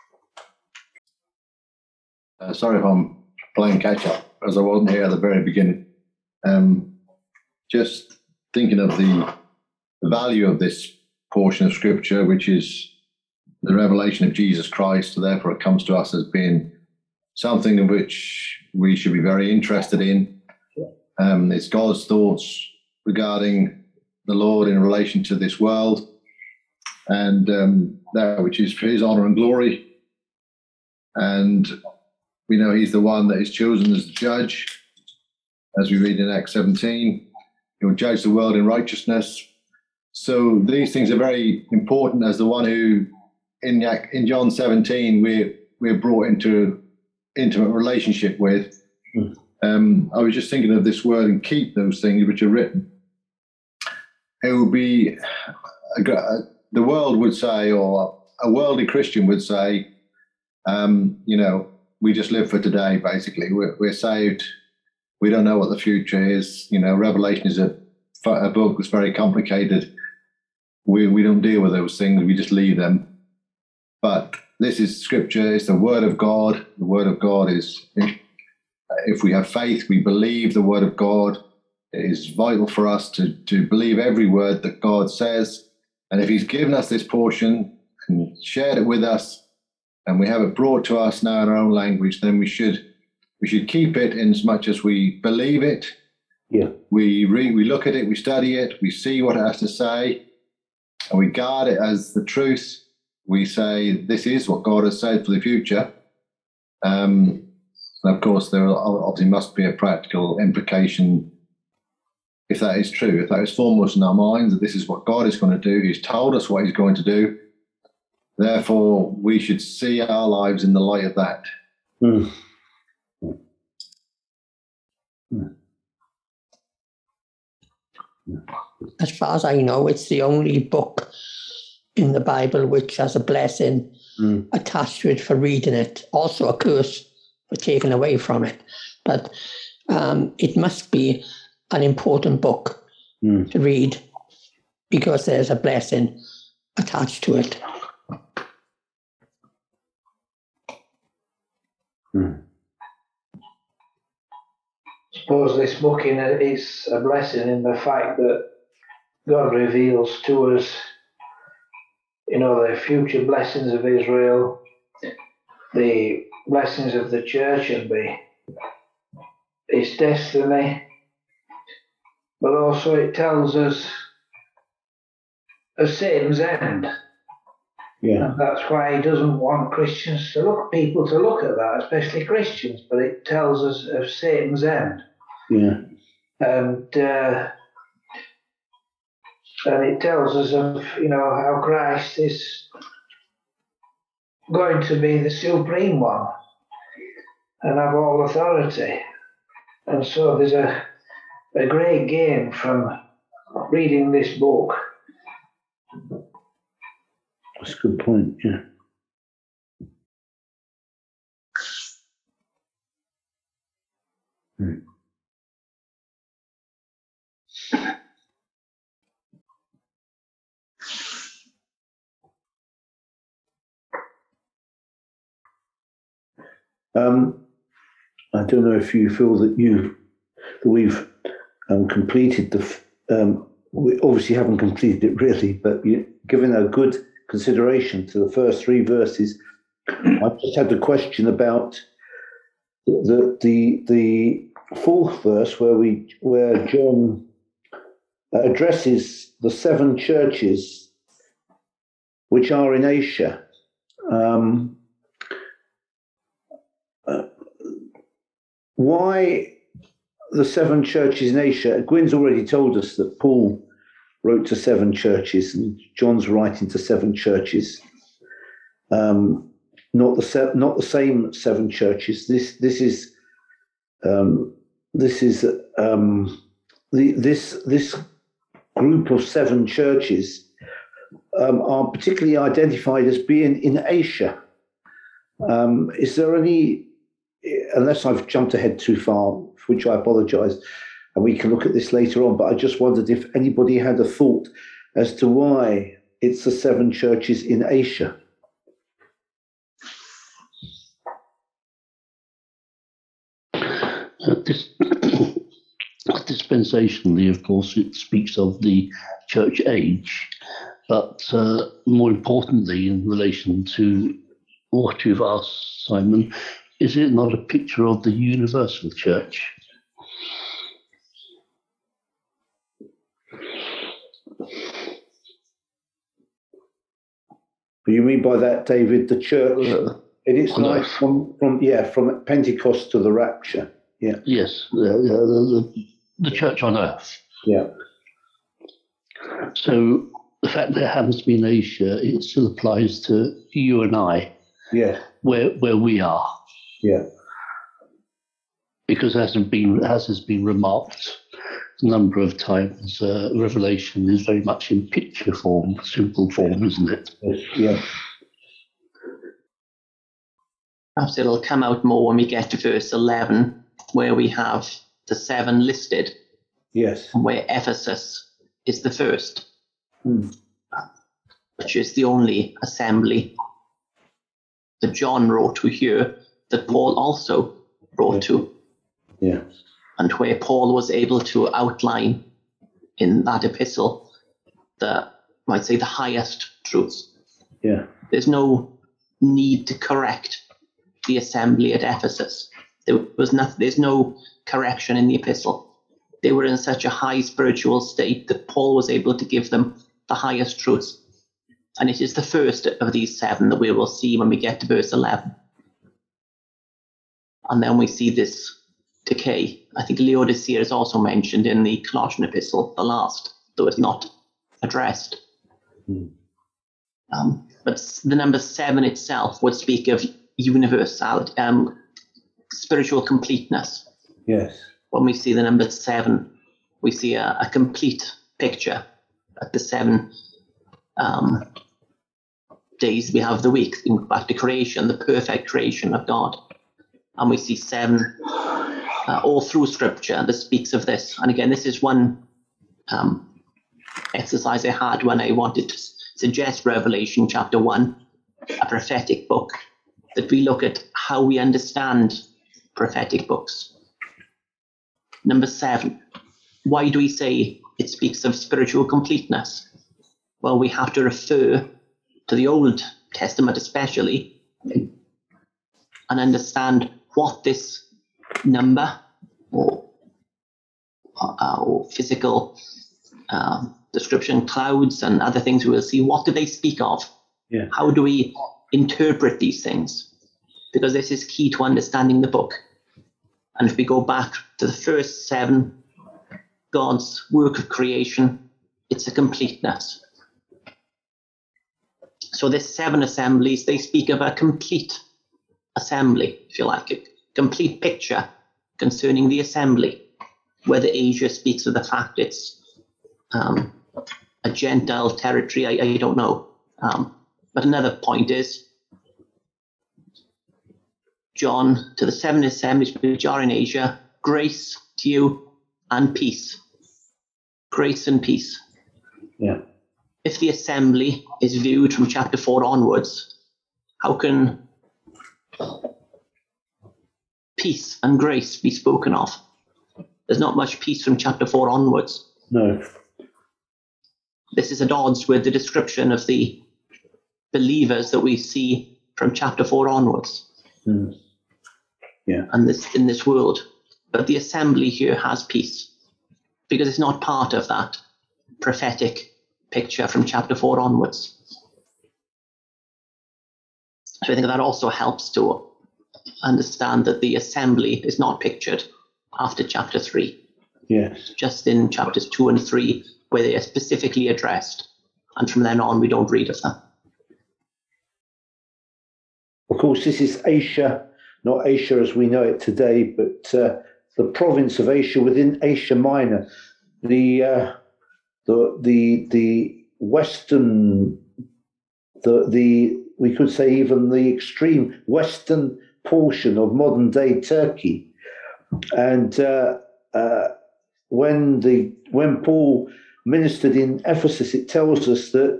Sorry if I'm playing catch up, as I wasn't here at the very beginning. Just thinking of the value of this portion of Scripture, which is the revelation of Jesus Christ. So therefore, it comes to us as being something in which we should be very interested in. It's God's thoughts regarding the Lord in relation to this world, and that which is for his honor and glory. And we know he's the one that is chosen as the judge, as we read in Acts 17. He'll judge the world in righteousness. So these things are very important, as the one who, in John 17, we're brought into intimate relationship with. I was just thinking of this word, and keep those things which are written. It would be, the world would say, or a worldly Christian would say, we just live for today, basically. We're saved. We don't know what the future is. Revelation is a book that's very complicated. We don't deal with those things. We just leave them. But this is Scripture. It's the Word of God. The Word of God is, if we have faith, we believe the Word of God. It is vital for us to believe every word that God says. And if he's given us this portion and shared it with us, and we have it brought to us now in our own language, then we should keep it in as much as we believe it. Yeah. We read, we look at it, we study it, we see what it has to say, and we guard it as the truth. We say, this is what God has said for the future. And of course, there obviously must be a practical implication if that is true, if that is foremost in our minds, that this is what God is going to do. He's told us what he's going to do. Therefore, we should see our lives in the light of that. As far as I know, it's the only book in the Bible which has a blessing attached to it for reading it. Also a curse for taking away from it. But it must be an important book to read, because there's a blessing attached to it. I suppose this book is a blessing in the fact that God reveals to us the future blessings of Israel, the blessings of the church and its destiny, but also it tells us of Satan's end. Yeah. And that's why he doesn't want people to look at that, especially Christians, but it tells us of Satan's end. Yeah. And it tells us of, how Christ is going to be the supreme one and have all authority. And so there's a great gain from reading this book. That's a good point, yeah. I don't know if you feel that we've completed we obviously haven't completed it really, but given a good consideration to the first 3 verses, I just had a question about the 4th verse where John addresses the 7 churches which are in Asia. Why the 7 churches in Asia? Gwyn's already told us that Paul wrote to 7 churches, and John's writing to 7 churches. Not the same 7 churches. This group of 7 churches are particularly identified as being in Asia. Is there any? Unless I've jumped ahead too far, for which I apologise, and we can look at this later on, but I just wondered if anybody had a thought as to why it's the 7 churches in Asia. Dispensationally, of course, it speaks of the church age, but more importantly, in relation to what you've asked, Simon, is it not a picture of the universal church? You mean by that, David, the church? It's like from Pentecost to the rapture. Yeah. Yes, the church on earth. Yeah. So the fact that it happens to be in Asia, it still applies to you and I. Yeah. Where we are. Yeah. Because as has been remarked a number of times, Revelation is very much in picture form, simple form, isn't it? Yes. Yeah. Perhaps it'll come out more when we get to verse 11, where we have the 7 listed. Yes. And where Ephesus is the first, which is the only assembly that John wrote to here, that Paul also wrote to. Yeah. And where Paul was able to outline in that epistle the highest truths. Yeah. There's no need to correct the assembly at Ephesus. There's no correction in the epistle. They were in such a high spiritual state that Paul was able to give them the highest truths. And it is the first of these 7 that we will see when we get to verse 11. And then we see this decay. I think Laodicea is also mentioned in the Colossian epistle, the last, though it's not addressed. But the number 7 itself would speak of universality, spiritual completeness. Yes. When we see the number 7, we see a complete picture at the 7 days we have the week, back to creation, the perfect creation of God. And we see 7 all through Scripture that speaks of this. And again, this is one exercise I had when I wanted to suggest Revelation chapter 1, a prophetic book, that we look at how we understand prophetic books. Number 7, why do we say it speaks of spiritual completeness? Well, we have to refer to the Old Testament especially, and understand what this number or physical description, clouds and other things we will see, what do they speak of? Yeah. How do we interpret these things? Because this is key to understanding the book. And if we go back to the first 7, God's work of creation, it's a completeness. So this 7 assemblies, they speak of a complete assembly, if you like, a complete picture concerning the assembly. Whether Asia speaks of the fact it's a Gentile territory, I don't know. But another point is, John, to the 7 assemblies which are in Asia, grace to you and peace. Grace and peace. Yeah. If the assembly is viewed from chapter 4 onwards, how can peace and grace be spoken of? There's not much peace from chapter 4 onwards. No. This is at odds with the description of the believers that we see from chapter 4 onwards. Yeah. And this in this world. But the assembly here has peace because it's not part of that prophetic picture from chapter 4 onwards. So I think that also helps to understand that the assembly is not pictured after chapter 3. Yes. Just in chapters 2 and 3 where they are specifically addressed. And from then on, we don't read of them. Of course, this is Asia, not Asia as we know it today, but the province of Asia within Asia Minor, the western, we could say even the extreme western portion of modern day Turkey, and when Paul ministered in Ephesus, it tells us that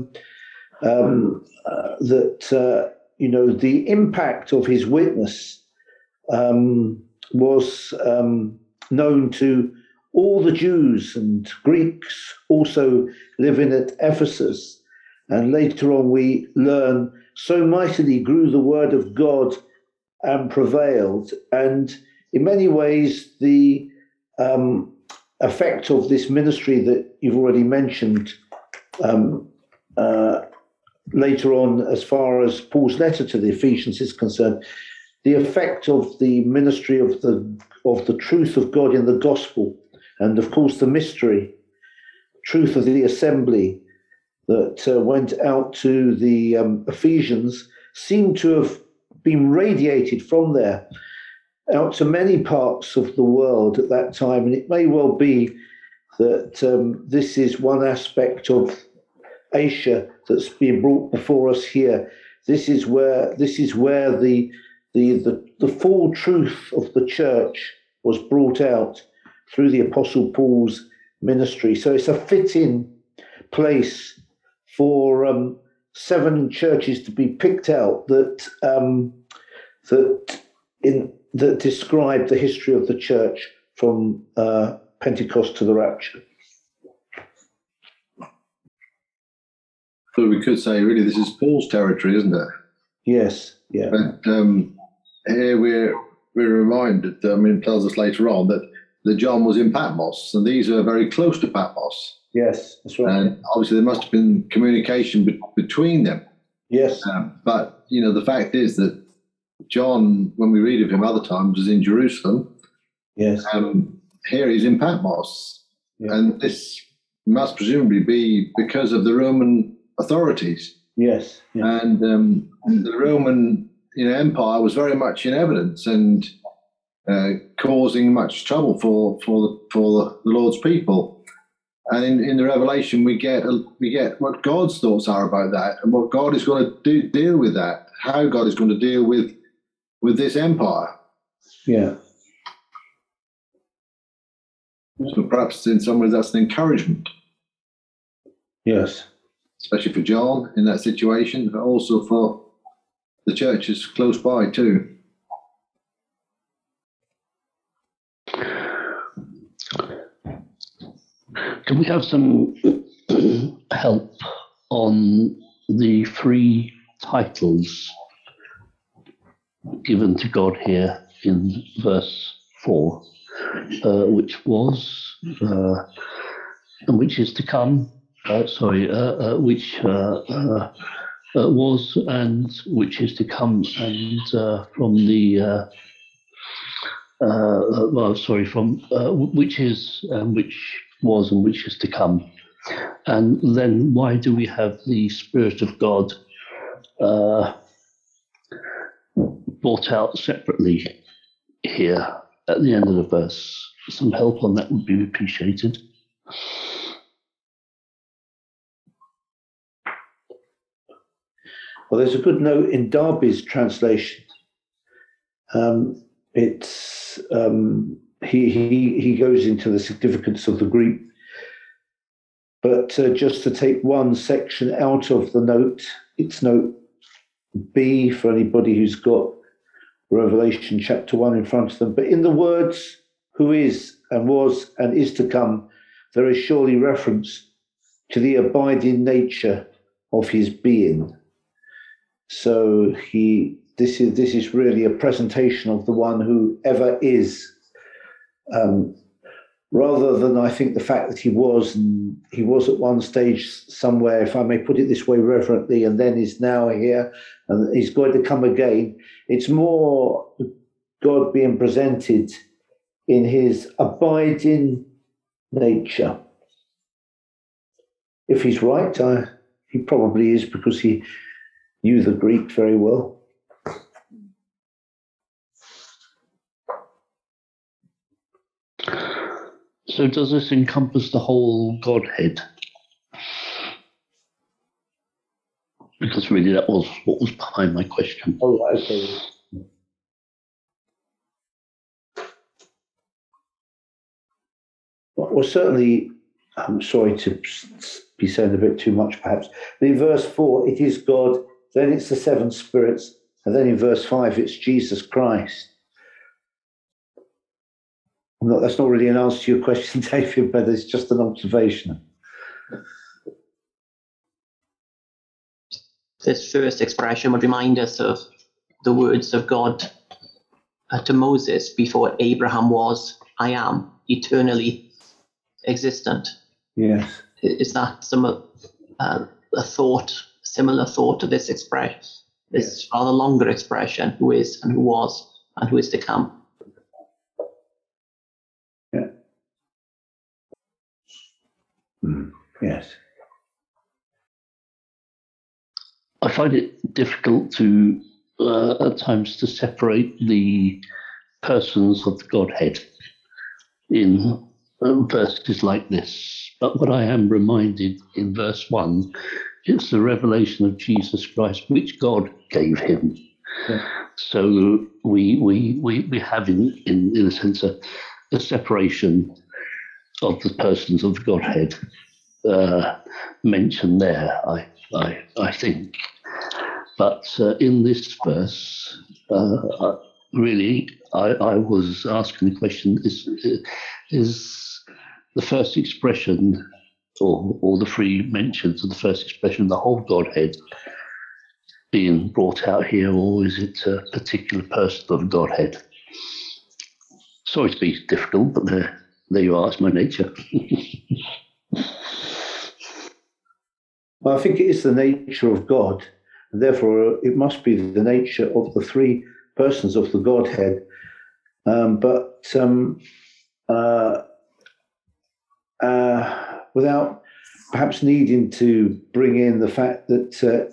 the impact of his witness was known to all the Jews and Greeks also living at Ephesus. And later on we learn, so mightily grew the word of God and prevailed. And in many ways, the effect of this ministry that you've already mentioned later on, as far as Paul's letter to the Ephesians is concerned, the effect of the ministry of the truth of God in the gospel, and of course the mystery, truth of the assembly that went out to the Ephesians, seemed to have been radiated from there out to many parts of the world at that time. And it may well be that this is one aspect of Asia that's being brought before us here. This is where the full truth of the church was brought out through the Apostle Paul's ministry. So it's a fit-in place for 7 churches to be picked out that describe the history of the church from Pentecost to the rapture. So we could say, really, this is Paul's territory, isn't it? Yes, yeah. But here we're reminded, it tells us later on that John was in Patmos, and these are very close to Patmos. Yes, that's right. And obviously there must have been communication between them. Yes. But, the fact is that John, when we read of him other times, is in Jerusalem. Yes. Here he's in Patmos. Yeah. And this must presumably be because of the Roman authorities. Yes. Yeah. And the Roman Empire was very much in evidence and causing much trouble for the Lord's people. And in the Revelation, we get what God's thoughts are about that, and what God is going to deal with that, how God is going to deal with this empire. Yeah. So perhaps in some ways that's an encouragement. Yes. Especially for John in that situation, but also for the churches close by too. Can we have some help on the three titles given to God here in verse 4, which was and which is to come, which was and which is to come, and from the from which is and which was and which is to come. And then why do we have the Spirit of God brought out separately here at the end of the verse? Some help on that would be appreciated. Well, there's a good note in Darby's translation. He goes into the significance of the Greek, but just to take one section out of the note, it's note B for anybody who's got Revelation chapter 1 in front of them. But in the words "who is and was and is to come," there is surely reference to the abiding nature of his being. So this is really a presentation of the one who ever is, rather than, I think, the fact that he was at one stage somewhere, if I may put it this way reverently, and then is now here and he's going to come again. It's more God being presented in his abiding nature. If he's right, he probably is, because he knew the Greek very well. So does this encompass the whole Godhead? Because really that was what was behind my question. Oh, okay. Well, certainly, I'm sorry to be saying a bit too much perhaps, but in verse 4, it is God, then it's the seven spirits, and then in verse 5, it's Jesus Christ. That's not really an answer to your question, David, but it's just an observation. This first expression would remind us of the words of God to Moses before Abraham was, "I am, eternally existent." Yes. Is that similar thought to this expression, this rather longer expression, who is and who was and who is to come? Yeah. Yes. I find it difficult to, at times, to separate the persons of the Godhead in verses like this. But what I am reminded in verse 1, it's the revelation of Jesus Christ, which God gave him. Yeah. So we have, in a sense, a separation of the persons of the Godhead mentioned there, I think. But in this verse, really, I was asking the question, is the first expression, or the three mentions of the first expression, the whole Godhead being brought out here, or is it a particular person of Godhead? Sorry to be difficult, but there you are, it's my nature. Well, I think it is the nature of God, and therefore it must be the nature of the three persons of the Godhead. Without perhaps needing to bring in the fact that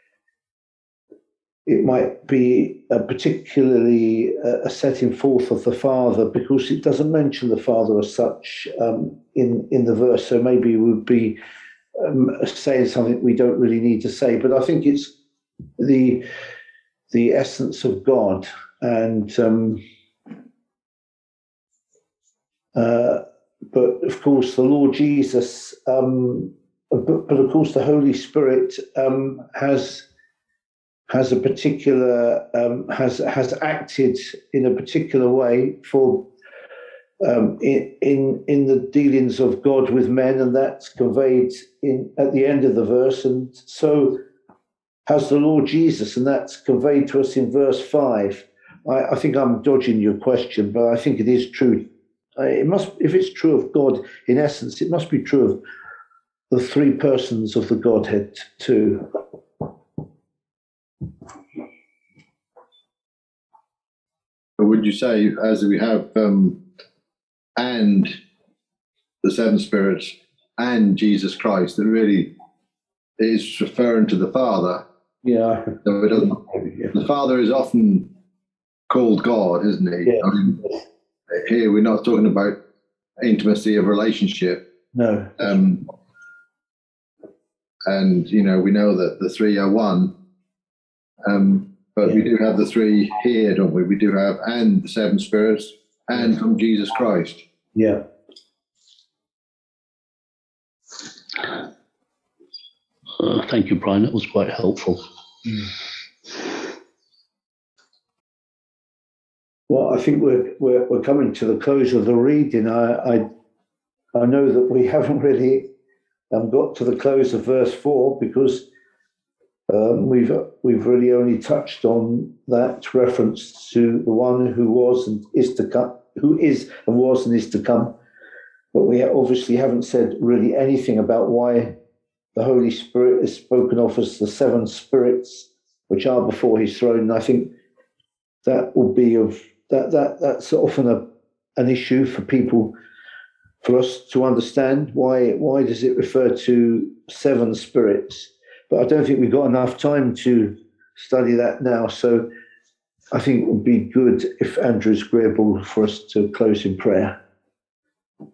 it might be particularly a setting forth of the Father, because it doesn't mention the Father as such in the verse, so maybe it would be saying something we don't really need to say. But I think it's the essence of God, and but of course the Lord Jesus, but of course the Holy Spirit has a particular has acted in a particular way for in the dealings of God with men, and that's conveyed at the end of the verse. And so has the Lord Jesus, and that's conveyed to us in verse 5. I think I'm dodging your question, but I think it is true. It must, if it's true of God, in essence, it must be true of the three persons of the Godhead too. But would you say, as we have and the seven spirits and Jesus Christ, that really is referring to the Father? Yeah. So it doesn't, the Father is often called God, isn't he? Yeah. I mean, here we're not talking about intimacy of relationship. No. And, you know, we know that the three are one. But we do have the three here, don't we? We do have and the seven spirits and from Jesus Christ. Yeah. Thank you, Brian. That was quite helpful. Well, I think we're coming to the close of the reading. I know that we haven't really got to the close of verse 4 because we've really only touched on that reference to the one who was and is to come, who is and was and is to come. But we obviously haven't said really anything about why the Holy Spirit is spoken of as the seven spirits which are before his throne. And I think that will be that's often an issue for people, for us to understand why does it refer to seven spirits. But I don't think we've got enough time to study that now. So I think it would be good if Andrew's agreeable for us to close in prayer.